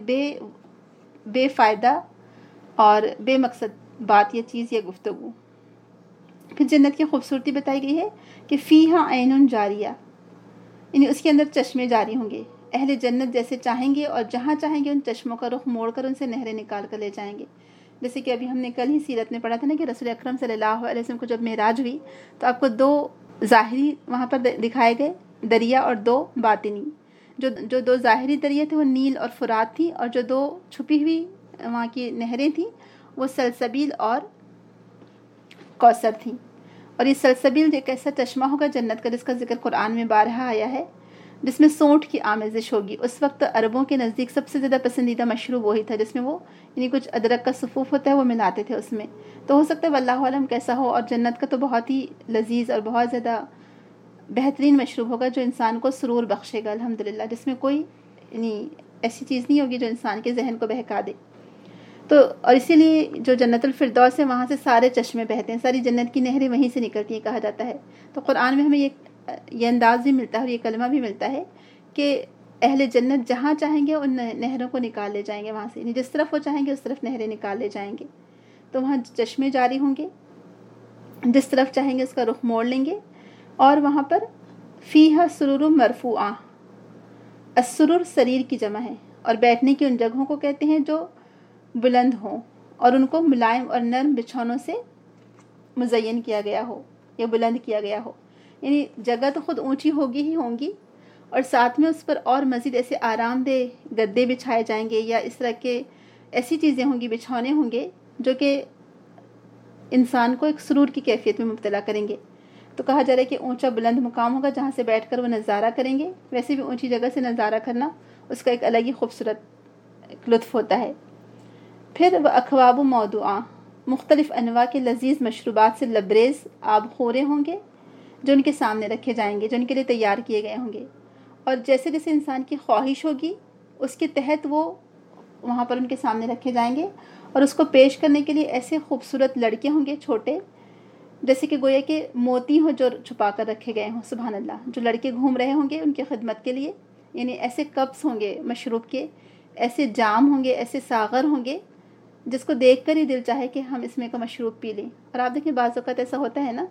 Speaker 1: بے فائدہ اور بے مقصد بات یا چیز یا گفتگو. پھر جنت کی خوبصورتی بتائی گئی ہے کہ فیہا عین جاریہ، یعنی اس کے اندر چشمے جاری ہوں گے. اہل جنت جیسے چاہیں گے اور جہاں چاہیں گے ان چشموں کا رخ موڑ کر ان سے نہریں نکال کر لے جائیں گے. جیسے کہ ابھی ہم نے کل ہی سیرت میں پڑھا تھا نا کہ رسول اکرم صلی اللہ علیہ وسلم کو جب معراج ہوئی تو آپ کو 2 ظاہری وہاں پر دکھائے گئے دریا اور 2 باطنی. جو 2 ظاہری دریا تھے وہ نیل اور فرات تھی، اور جو 2 چھپی ہوئی وہاں کی نہریں تھیں وہ سلسبیل اور کوثر تھیں. اور یہ سلسبیل ایک ایسا چشمہ ہوگا جنت کا جس کا ذکر قرآن میں بارہا آیا ہے، جس میں سونٹ کی آمیزش ہوگی. اس وقت عربوں کے نزدیک سب سے زیادہ پسندیدہ مشروب وہی تھا جس میں وہ یعنی کچھ ادرک کا صفوف ہوتا ہے وہ ملاتے تھے اس میں. تو ہو سکتا ہے واللہ عالم کیسا ہو، اور جنت کا تو بہت ہی لذیذ اور بہت زیادہ بہترین مشروب ہوگا جو انسان کو سرور بخشے گا الحمدللہ، جس میں کوئی یعنی ایسی چیز نہیں ہوگی جو انسان کے ذہن کو بہکا دے. تو اور اسی لیے جو جنت الفردوس ہے وہاں سے سارے چشمے بہتے ہیں، ساری جنت کی نہریں وہیں سے نکلتی ہیں کہا جاتا ہے. تو قرآن میں ہمیں یہ انداز بھی ملتا ہے اور یہ کلمہ بھی ملتا ہے کہ اہل جنت جہاں چاہیں گے ان نہروں کو نکال لے جائیں گے وہاں سے، یعنی جس طرف وہ چاہیں گے اس طرف نہریں نکال لے جائیں گے. تو وہاں چشمے جاری ہوں گے، جس طرف چاہیں گے اس کا رخ موڑ لیں گے. اور وہاں پر فیہا سرور مرفوعہ، السرور سریر کی جمع ہے، اور بیٹھنے کی ان جگہوں کو کہتے ہیں جو بلند ہوں اور ان کو ملائم اور نرم بچھونوں سے مزین کیا گیا ہو یا بلند کیا گیا ہو. یعنی جگہ تو خود اونچی ہوگی ہی ہوں گی، اور ساتھ میں اس پر اور مزید ایسے آرام دہ گدے بچھائے جائیں گے یا اس طرح کے ایسی چیزیں ہوں گی، بچھونے ہوں گے جو کہ انسان کو ایک سرور کی کیفیت میں مبتلا کریں گے. تو کہا جا رہا ہے کہ اونچا بلند مقام ہوگا جہاں سے بیٹھ کر وہ نظارہ کریں گے. ویسے بھی اونچی جگہ سے نظارہ کرنا اس کا ایک الگ ہی خوبصورت لطف ہوتا ہے. پھر وہ اخواب و موضوعہ، مختلف انواع کے لذیذ مشروبات سے لبریز آب خورے ہوں گے جو ان کے سامنے رکھے جائیں گے، جو ان کے لیے تیار کیے گئے ہوں گے. اور جیسے جیسے انسان کی خواہش ہوگی اس کے تحت وہ وہاں پر ان کے سامنے رکھے جائیں گے، اور اس کو پیش کرنے کے لیے ایسے خوبصورت لڑکے ہوں گے چھوٹے، جیسے کہ گویا کہ موتی ہو جو چھپا کر رکھے گئے ہوں. سبحان اللہ، جو لڑکے گھوم رہے ہوں گے ان کی خدمت کے لیے. یعنی ایسے کپس ہوں گے مشروب کے، ایسے جام ہوں گے، ایسے ساغر ہوں گے جس کو دیکھ کر ہی دل چاہے کہ ہم اس میں کا مشروب پی لیں. اور آپ دیکھیں بعض اوقات ایسا ہوتا ہے نا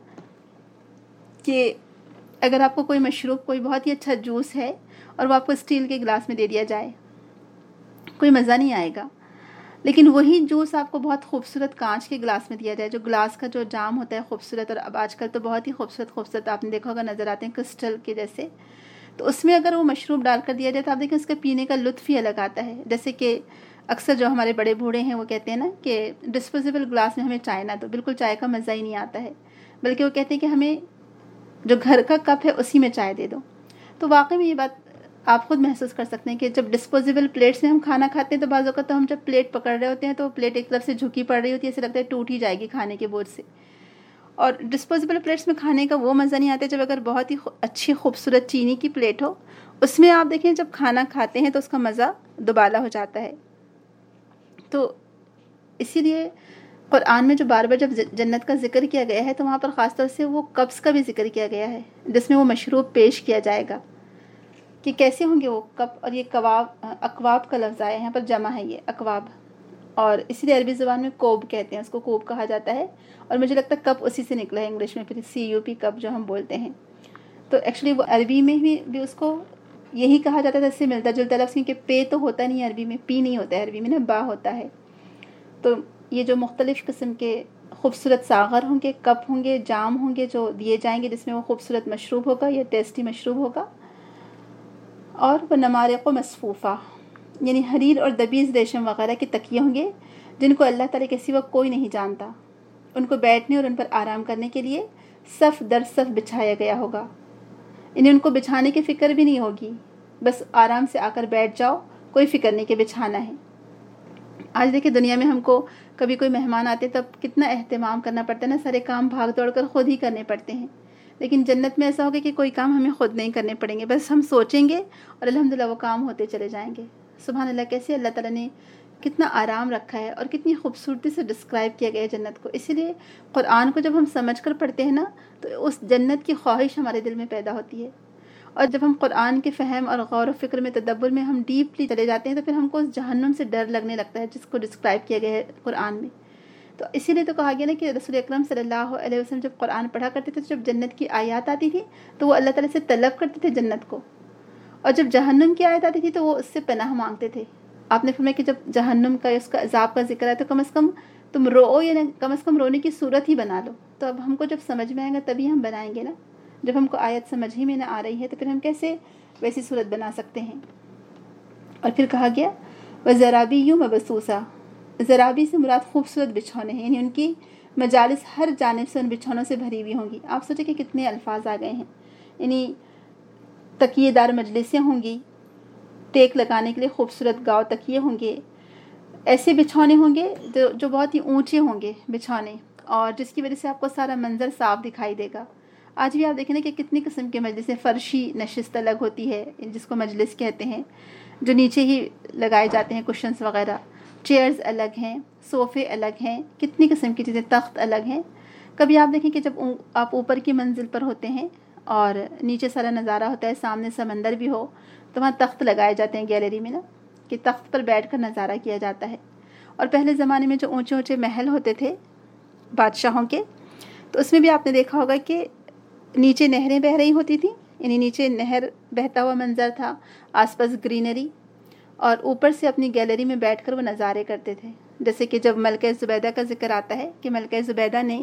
Speaker 1: کہ اگر آپ کو کوئی مشروب، کوئی بہت ہی اچھا جوس ہے اور وہ آپ کو اسٹیل کے گلاس میں دے دیا جائے، کوئی مزہ نہیں آئے گا. لیکن وہی جوس آپ کو بہت خوبصورت کانچ کے گلاس میں دیا جائے، جو گلاس کا جو جام ہوتا ہے خوبصورت، اور اب آج کل تو بہت ہی خوبصورت آپ نے دیکھا ہوگا نظر آتے ہیں کرسٹل کے جیسے، تو اس میں اگر وہ مشروب ڈال کر دیا جائے تو آپ دیکھیں اس کا پینے کا لطف ہی الگ آتا ہے. جیسے کہ اکثر جو ہمارے بڑے بوڑھے ہیں وہ کہتے ہیں نا کہ ڈسپوزیبل گلاس میں ہمیں چائے نہ دو، بالکل چائے کا مزہ ہی نہیں آتا ہے، بلکہ وہ کہتے ہیں کہ ہمیں جو گھر کا کپ ہے اسی میں چائے دے دو. تو واقعی میں یہ بات آپ خود محسوس کر سکتے ہیں کہ جب ڈسپوزیبل پلیٹ سے ہم کھانا کھاتے ہیں تو بعض اوقات تو ہم جب پلیٹ پکڑ رہے ہوتے ہیں تو پلیٹ ایک طرف سے جھکی پڑ رہی ہوتی ہے، ایسے لگتا ہے ٹوٹ ہی جائے گی کھانے کے بوجھ سے. اور ڈسپوزیبل پلیٹس میں کھانے کا وہ مزہ نہیں آتا جب اگر بہت ہی اچھی خوبصورت چینی کی پلیٹ ہو، اس میں آپ دیکھیں جب کھانا کھاتے ہیں تو اس کا مزہ دوبالا ہو جاتا ہے۔ تو اسی لیے قرآن میں جو بار بار جب جنت کا ذکر کیا گیا ہے تو وہاں پر خاص طور سے وہ قبض کا بھی ذکر کیا گیا ہے، جس میں وہ مشروب پیش کیا جائے گا کہ کیسے ہوں گے وہ کپ، اور یہ اکواب کا لفظ آیا ہے یہاں پر، جمع ہے یہ اکواب، اور اسی لیے عربی زبان میں کوب کہتے ہیں، اس کو کوب کہا جاتا ہے، اور مجھے لگتا ہے کپ اسی سے نکلا ہے انگلش میں، پھر CUP کپ جو ہم بولتے ہیں، تو ایکچولی وہ عربی میں بھی اس کو یہی کہا جاتا ہے، اس سے ملتا جلتا لفظ، کیونکہ پے تو ہوتا نہیں عربی میں، پی نہیں ہوتا ہے عربی میں نا، با ہوتا ہے۔ تو یہ جو مختلف قسم کے خوبصورت ساغر ہوں گے، کپ ہوں گے، جام ہوں گے جو دیے جائیں گے، جس میں وہ خوبصورت مشروب ہوگا یا ٹیسٹی مشروب ہوگا، اور وہ نمارق و مصفوفہ یعنی حریر اور دبیز ریشم وغیرہ کے تکیے ہوں گے جن کو اللہ تعالیٰ کے سوا کوئی نہیں جانتا، ان کو بیٹھنے اور ان پر آرام کرنے کے لیے صف در صف بچھایا گیا ہوگا، انہیں ان کو بچھانے کی فکر بھی نہیں ہوگی، بس آرام سے آ کر بیٹھ جاؤ، کوئی فکر نہیں کہ بچھانا ہے۔ آج دیکھیں دنیا میں ہم کو کبھی کوئی مہمان آتے تب کتنا اہتمام کرنا پڑتا ہے نا، سارے کام بھاگ دوڑ کر خود ہی کرنے پڑتے ہیں، لیکن جنت میں ایسا ہوگا کہ کوئی کام ہمیں خود نہیں کرنے پڑیں گے، بس ہم سوچیں گے اور الحمدللہ وہ کام ہوتے چلے جائیں گے۔ سبحان اللہ، کیسے اللہ تعالیٰ نے کتنا آرام رکھا ہے اور کتنی خوبصورتی سے ڈسکرائب کیا گیا ہے جنت کو۔ اسی لیے قرآن کو جب ہم سمجھ کر پڑھتے ہیں نا تو اس جنت کی خواہش ہمارے دل میں پیدا ہوتی ہے، اور جب ہم قرآن کے فہم اور غور و فکر میں تدبر میں ہم ڈیپلی چلے جاتے ہیں تو پھر ہم کو اس جہنم سے ڈر لگنے لگتا ہے جس کو ڈسکرائب کیا گیا ہے قرآن میں۔ تو اسی لیے تو کہا گیا نا کہ رسول اکرم صلی اللہ علیہ وسلم جب قرآن پڑھا کرتے تھے تو جب جنت کی آیات آتی تھی تو وہ اللہ تعالیٰ سے طلب کرتے تھے جنت کو، اور جب جہنم کی آیت آتی تھی تو وہ اس سے پناہ مانگتے تھے۔ آپ نے فرمایا کہ جب جہنم کا اس کا عذاب کا ذکر ہے تو کم از کم تم رو، یا کم از کم رونے کی صورت ہی بنا لو۔ تو اب ہم کو جب سمجھ میں آئے گا تبھی ہم بنائیں گے نا، جب ہم کو آیت سمجھ ہی میں نہ آ رہی ہے تو پھر ہم کیسے ویسی صورت بنا سکتے ہیں۔ اور پھر کہا گیا وَزَرَابِيُّ مَبْثُوثَةٌ، زرابی سے مراد خوبصورت بچھونے ہیں، یعنی ان کی مجالس ہر جانب سے ان بچھونوں سے بھری ہوئی ہوں گی۔ آپ سوچیں کہ کتنے الفاظ آ گئے ہیں، یعنی تکیے دار مجلسیں ہوں گی، ٹیک لگانے کے لیے خوبصورت گاؤ تکیے ہوں گے، ایسے بچھونے ہوں گے جو بہت ہی اونچے ہوں گے بچھونے، اور جس کی وجہ سے آپ کو سارا منظر صاف دکھائی دے گا۔ آج بھی آپ دیکھیں نا کہ کتنی قسم کے مجلسیں، فرشی نشست الگ ہوتی ہے جس کو مجلس کہتے ہیں، جو نیچے ہی لگائے جاتے ہیں کشنز وغیرہ، چیئرز الگ ہیں، صوفے الگ ہیں، کتنی قسم کی چیزیں، تخت الگ ہیں۔ کبھی آپ دیکھیں کہ جب آپ اوپر کی منزل پر ہوتے ہیں اور نیچے سارا نظارہ ہوتا ہے، سامنے سمندر بھی ہو، تو وہاں تخت لگائے جاتے ہیں گیلری میں نا، کہ تخت پر بیٹھ کر نظارہ کیا جاتا ہے۔ اور پہلے زمانے میں جو اونچے اونچے محل ہوتے تھے بادشاہوں کے، تو اس میں بھی آپ نے دیکھا ہوگا کہ نیچے نہریں بہہ رہی ہوتی تھیں، یعنی نیچے نہر بہتا ہوا منظر تھا، آس پاس گرینری، اور اوپر سے اپنی گیلری میں بیٹھ کر وہ نظارے کرتے تھے۔ جیسے کہ جب ملکہ زبیدہ کا ذکر آتا ہے کہ ملکہ زبیدہ نے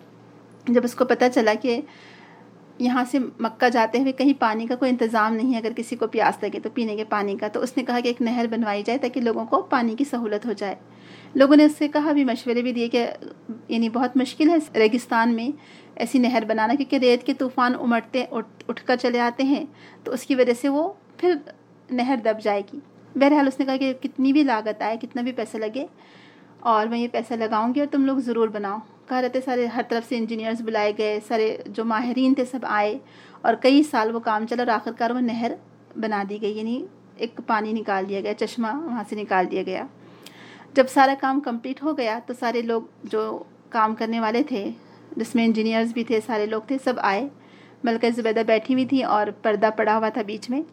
Speaker 1: جب اس کو پتہ چلا کہ یہاں سے مکہ جاتے ہوئے کہیں پانی کا کوئی انتظام نہیں ہے، اگر کسی کو پیاس لگے تو پینے کے پانی کا، تو اس نے کہا کہ ایک نہر بنوائی جائے تاکہ لوگوں کو پانی کی سہولت ہو جائے۔ لوگوں نے اس سے کہا بھی، مشورے بھی دیے کہ یعنی بہت مشکل ہے ریگستان میں ایسی نہر بنانا، کیونکہ ریت کے طوفان اٹھ کر چلے آتے ہیں، تو اس کی وجہ سے وہ پھر نہر دب جائے گی۔ بہرحال اس نے کہا کہ کتنی بھی لاگت آئے، کتنا بھی پیسہ لگے، اور میں یہ پیسہ لگاؤں گی اور تم لوگ ضرور بناؤ۔ کہا رہتے سارے ہر طرف سے انجینئرز بلائے گئے، سارے جو ماہرین تھے سب آئے، اور کئی سال وہ کام چلا، اور آخرکار وہ نہر بنا دی گئی، یعنی ایک پانی نکال دیا گیا، چشمہ وہاں سے نکال دیا گیا۔ جب سارا کام کمپلیٹ ہو گیا تو سارے لوگ جو کام کرنے والے تھے، جس میں انجینئرز بھی تھے، سارے لوگ تھے، سب آئے۔ ملکہ زبیدہ بیٹھی ہوئی تھی اور پردہ پڑا ہوا تھا بیچ میں،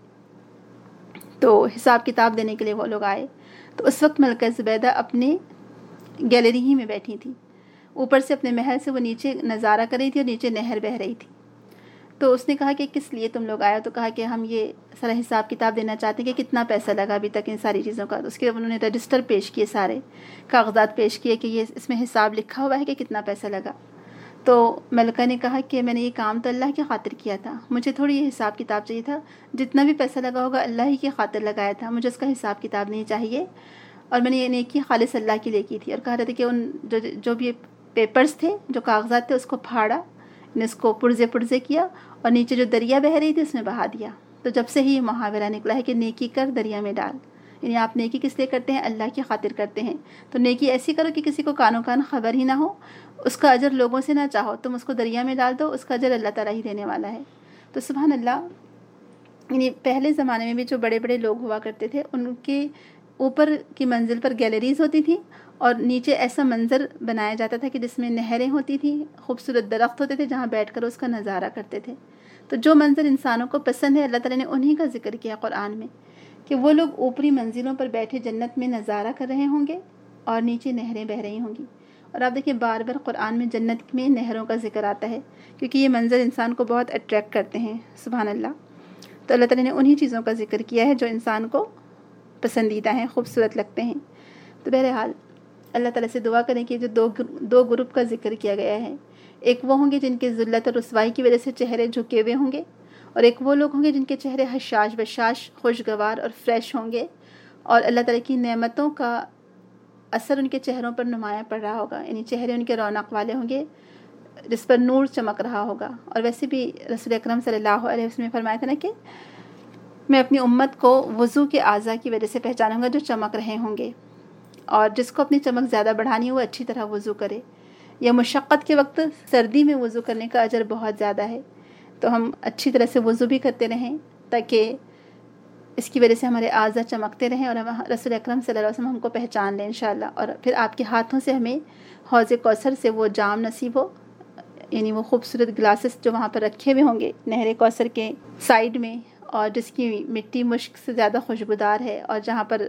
Speaker 1: تو حساب کتاب دینے کے لیے وہ لوگ آئے۔ تو اس وقت ملکہ زبیدہ اپنے گیلری ہی میں بیٹھی تھی، اوپر سے اپنے محل سے وہ نیچے نظارہ کر رہی تھی اور نیچے نہر بہہ رہی تھی۔ تو اس نے کہا کہ کس لیے تم لوگ آئے؟ تو کہا کہ ہم یہ سارا حساب کتاب دینا چاہتے ہیں کہ کتنا پیسہ لگا ابھی تک ان ساری چیزوں کا۔ اس کے انہوں نے رجسٹر پیش کیے، سارے کاغذات پیش کیے کہ یہ اس میں حساب لکھا ہوا ہے کہ کتنا پیسہ لگا۔ تو ملکہ نے کہا کہ میں نے یہ کام تو اللہ کی خاطر کیا تھا، مجھے تھوڑی یہ حساب کتاب چاہیے تھا، جتنا بھی پیسہ لگا ہوگا اللہ ہی کی خاطر لگایا تھا، مجھے اس کا حساب کتاب نہیں چاہیے، اور میں نے یہ نیکی خالص اللہ کے لیے کی تھی۔ اور کہا رہے تھے کہ ان جو بھی پیپرز تھے، جو کاغذات تھے، اس کو پھاڑا، اس کو پرزے کیا، اور نیچے جو دریا بہہ رہی تھی اس میں بہا دیا۔ تو جب سے ہی یہ محاورہ نکلا ہے کہ نیکی کر دریا میں ڈال، یعنی آپ نیکی کس لیے کرتے ہیں؟ اللہ کی خاطر کرتے ہیں. تو نیکی ایسی کرو کہ کسی کو کانوں کان خبر ہی نہ ہو، اس کا اجر لوگوں سے نہ چاہو، تم اس کو دریا میں ڈال دو، اس کا اجر اللہ تعالیٰ ہی دینے والا ہے. تو سبحان اللہ، یعنی پہلے زمانے میں بھی جو بڑے بڑے لوگ ہوا کرتے تھے، ان کے اوپر کی منزل پر گیلریز ہوتی تھیں اور نیچے ایسا منظر بنایا جاتا تھا کہ جس میں نہریں ہوتی تھیں، خوبصورت درخت ہوتے تھے جہاں بیٹھ کر اس کا نظارہ کرتے تھے. تو جو منظر انسانوں کو پسند ہے، اللہ تعالیٰ نے انہی کا ذکر کیا قرآن میں کہ وہ لوگ اوپری منزلوں پر بیٹھے جنت میں نظارہ کر رہے ہوں گے اور نیچے نہریں بہہ رہی ہوں گی. اور آپ دیکھیں بار بار قرآن میں جنت میں نہروں کا ذکر آتا ہے کیونکہ یہ منظر انسان کو بہت اٹریکٹ کرتے ہیں. سبحان اللہ. تو اللہ تعالیٰ نے انہی چیزوں کا ذکر کیا ہے جو انسان کو پسندیدہ ہیں، خوبصورت لگتے ہیں. تو بہرحال اللہ تعالیٰ سے دعا کریں کہ جو دو گروپ کا ذکر کیا گیا ہے، ایک وہ ہوں گے جن کے ذلت اور رسوائی کی وجہ سے چہرے جھکے ہوئے ہوں گے، اور ایک وہ لوگ ہوں گے جن کے چہرے حشاش بشاش، خوشگوار اور فریش ہوں گے، اور اللہ تعالیٰ کی نعمتوں کا اثر ان کے چہروں پر نمایاں پڑ رہا ہوگا. یعنی چہرے ان کے رونق والے ہوں گے جس پر نور چمک رہا ہوگا. اور ویسے بھی رسول اکرم صلی اللہ علیہ وسلم نے فرمایا تھا نا کہ میں اپنی امت کو وضو کے اعضاء کی وجہ سے پہچانوں گا جو چمک رہے ہوں گے، اور جس کو اپنی چمک زیادہ بڑھانی ہے وہ اچھی طرح وضو کرے. یا مشقت کے وقت سردی میں وضو کرنے کا اجر بہت زیادہ ہے، تو ہم اچھی طرح سے وضو بھی کرتے رہیں تاکہ اس کی وجہ سے ہمارے اعضاء چمکتے رہیں اور رسول اکرم صلی اللہ علیہ وسلم ہم کو پہچان لیں انشاءاللہ. اور پھر آپ کے ہاتھوں سے ہمیں حوض کوثر سے وہ جام نصیب ہو، یعنی وہ خوبصورت گلاسز جو وہاں پر رکھے ہوئے ہوں گے نہر کوثر کے سائیڈ میں، اور جس کی مٹی مشک سے زیادہ خوشبودار ہے، اور جہاں پر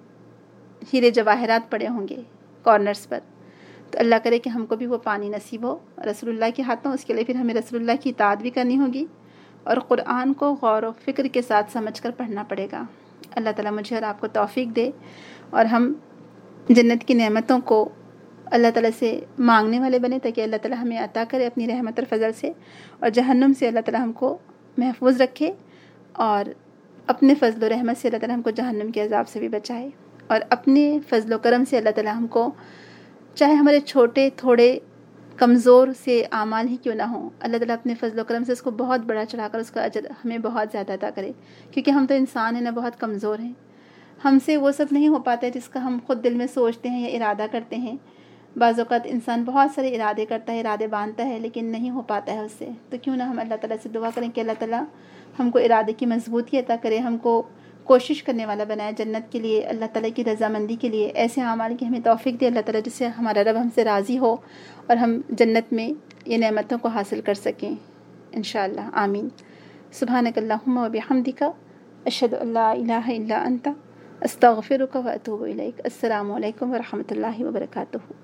Speaker 1: ہیرے جواہرات پڑے ہوں گے کارنرز پر. تو اللہ کرے کہ ہم کو بھی وہ پانی نصیب ہو رسول اللہ کے ہاتھوں. اس کے لیے پھر ہمیں رسول اللہ کی اطاعت بھی کرنی ہوگی اور قرآن کو غور و فکر کے ساتھ سمجھ کر پڑھنا پڑے گا. اللہ تعالیٰ مجھے اور آپ کو توفیق دے اور ہم جنت کی نعمتوں کو اللہ تعالیٰ سے مانگنے والے بنے تاکہ اللہ تعالیٰ ہمیں عطا کرے اپنی رحمت اور فضل سے، اور جہنم سے اللہ تعالیٰ ہم کو محفوظ رکھے، اور اپنے فضل و رحمت سے اللہ تعالیٰ ہم کو جہنم کے عذاب سے بھی بچائے. اور اپنے فضل و کرم سے اللہ تعالیٰ ہم کو، چاہے ہمارے چھوٹے تھوڑے کمزور سے اعمال ہی کیوں نہ ہوں، اللہ تعالیٰ اپنے فضل و کرم سے اس کو بہت بڑا چڑھا کر اس کا اجر ہمیں بہت زیادہ عطا کرے. کیونکہ ہم تو انسان ہیں نا، بہت کمزور ہیں، ہم سے وہ سب نہیں ہو پاتا ہے جس کا ہم خود دل میں سوچتے ہیں یا ارادہ کرتے ہیں. بعض اوقات انسان بہت سارے ارادے کرتا ہے، ارادے باندھتا ہے، لیکن نہیں ہو پاتا ہے اس سے. تو کیوں نہ ہم اللہ تعالیٰ سے دعا کریں کہ اللہ تعالیٰ ہم کو ارادے کی مضبوطی عطا کرے، ہم کو کوشش کرنے والا بنائے جنت کے لیے، اللہ تعالیٰ کی رضامندی کے لیے، ایسے اعمال کی ہمیں توفیق دے اللہ تعالیٰ جس سے ہمارا رب ہم سے راضی ہو اور ہم جنت میں یہ نعمتوں کو حاصل کر سکیں انشاءاللہ. آمین. سبحانک اللہم و بحمدک، اشہد ان لا الہ الا انت، استغفرک و اتوب الیک. السلام علیکم و رحمۃ اللہ وبرکاتہ.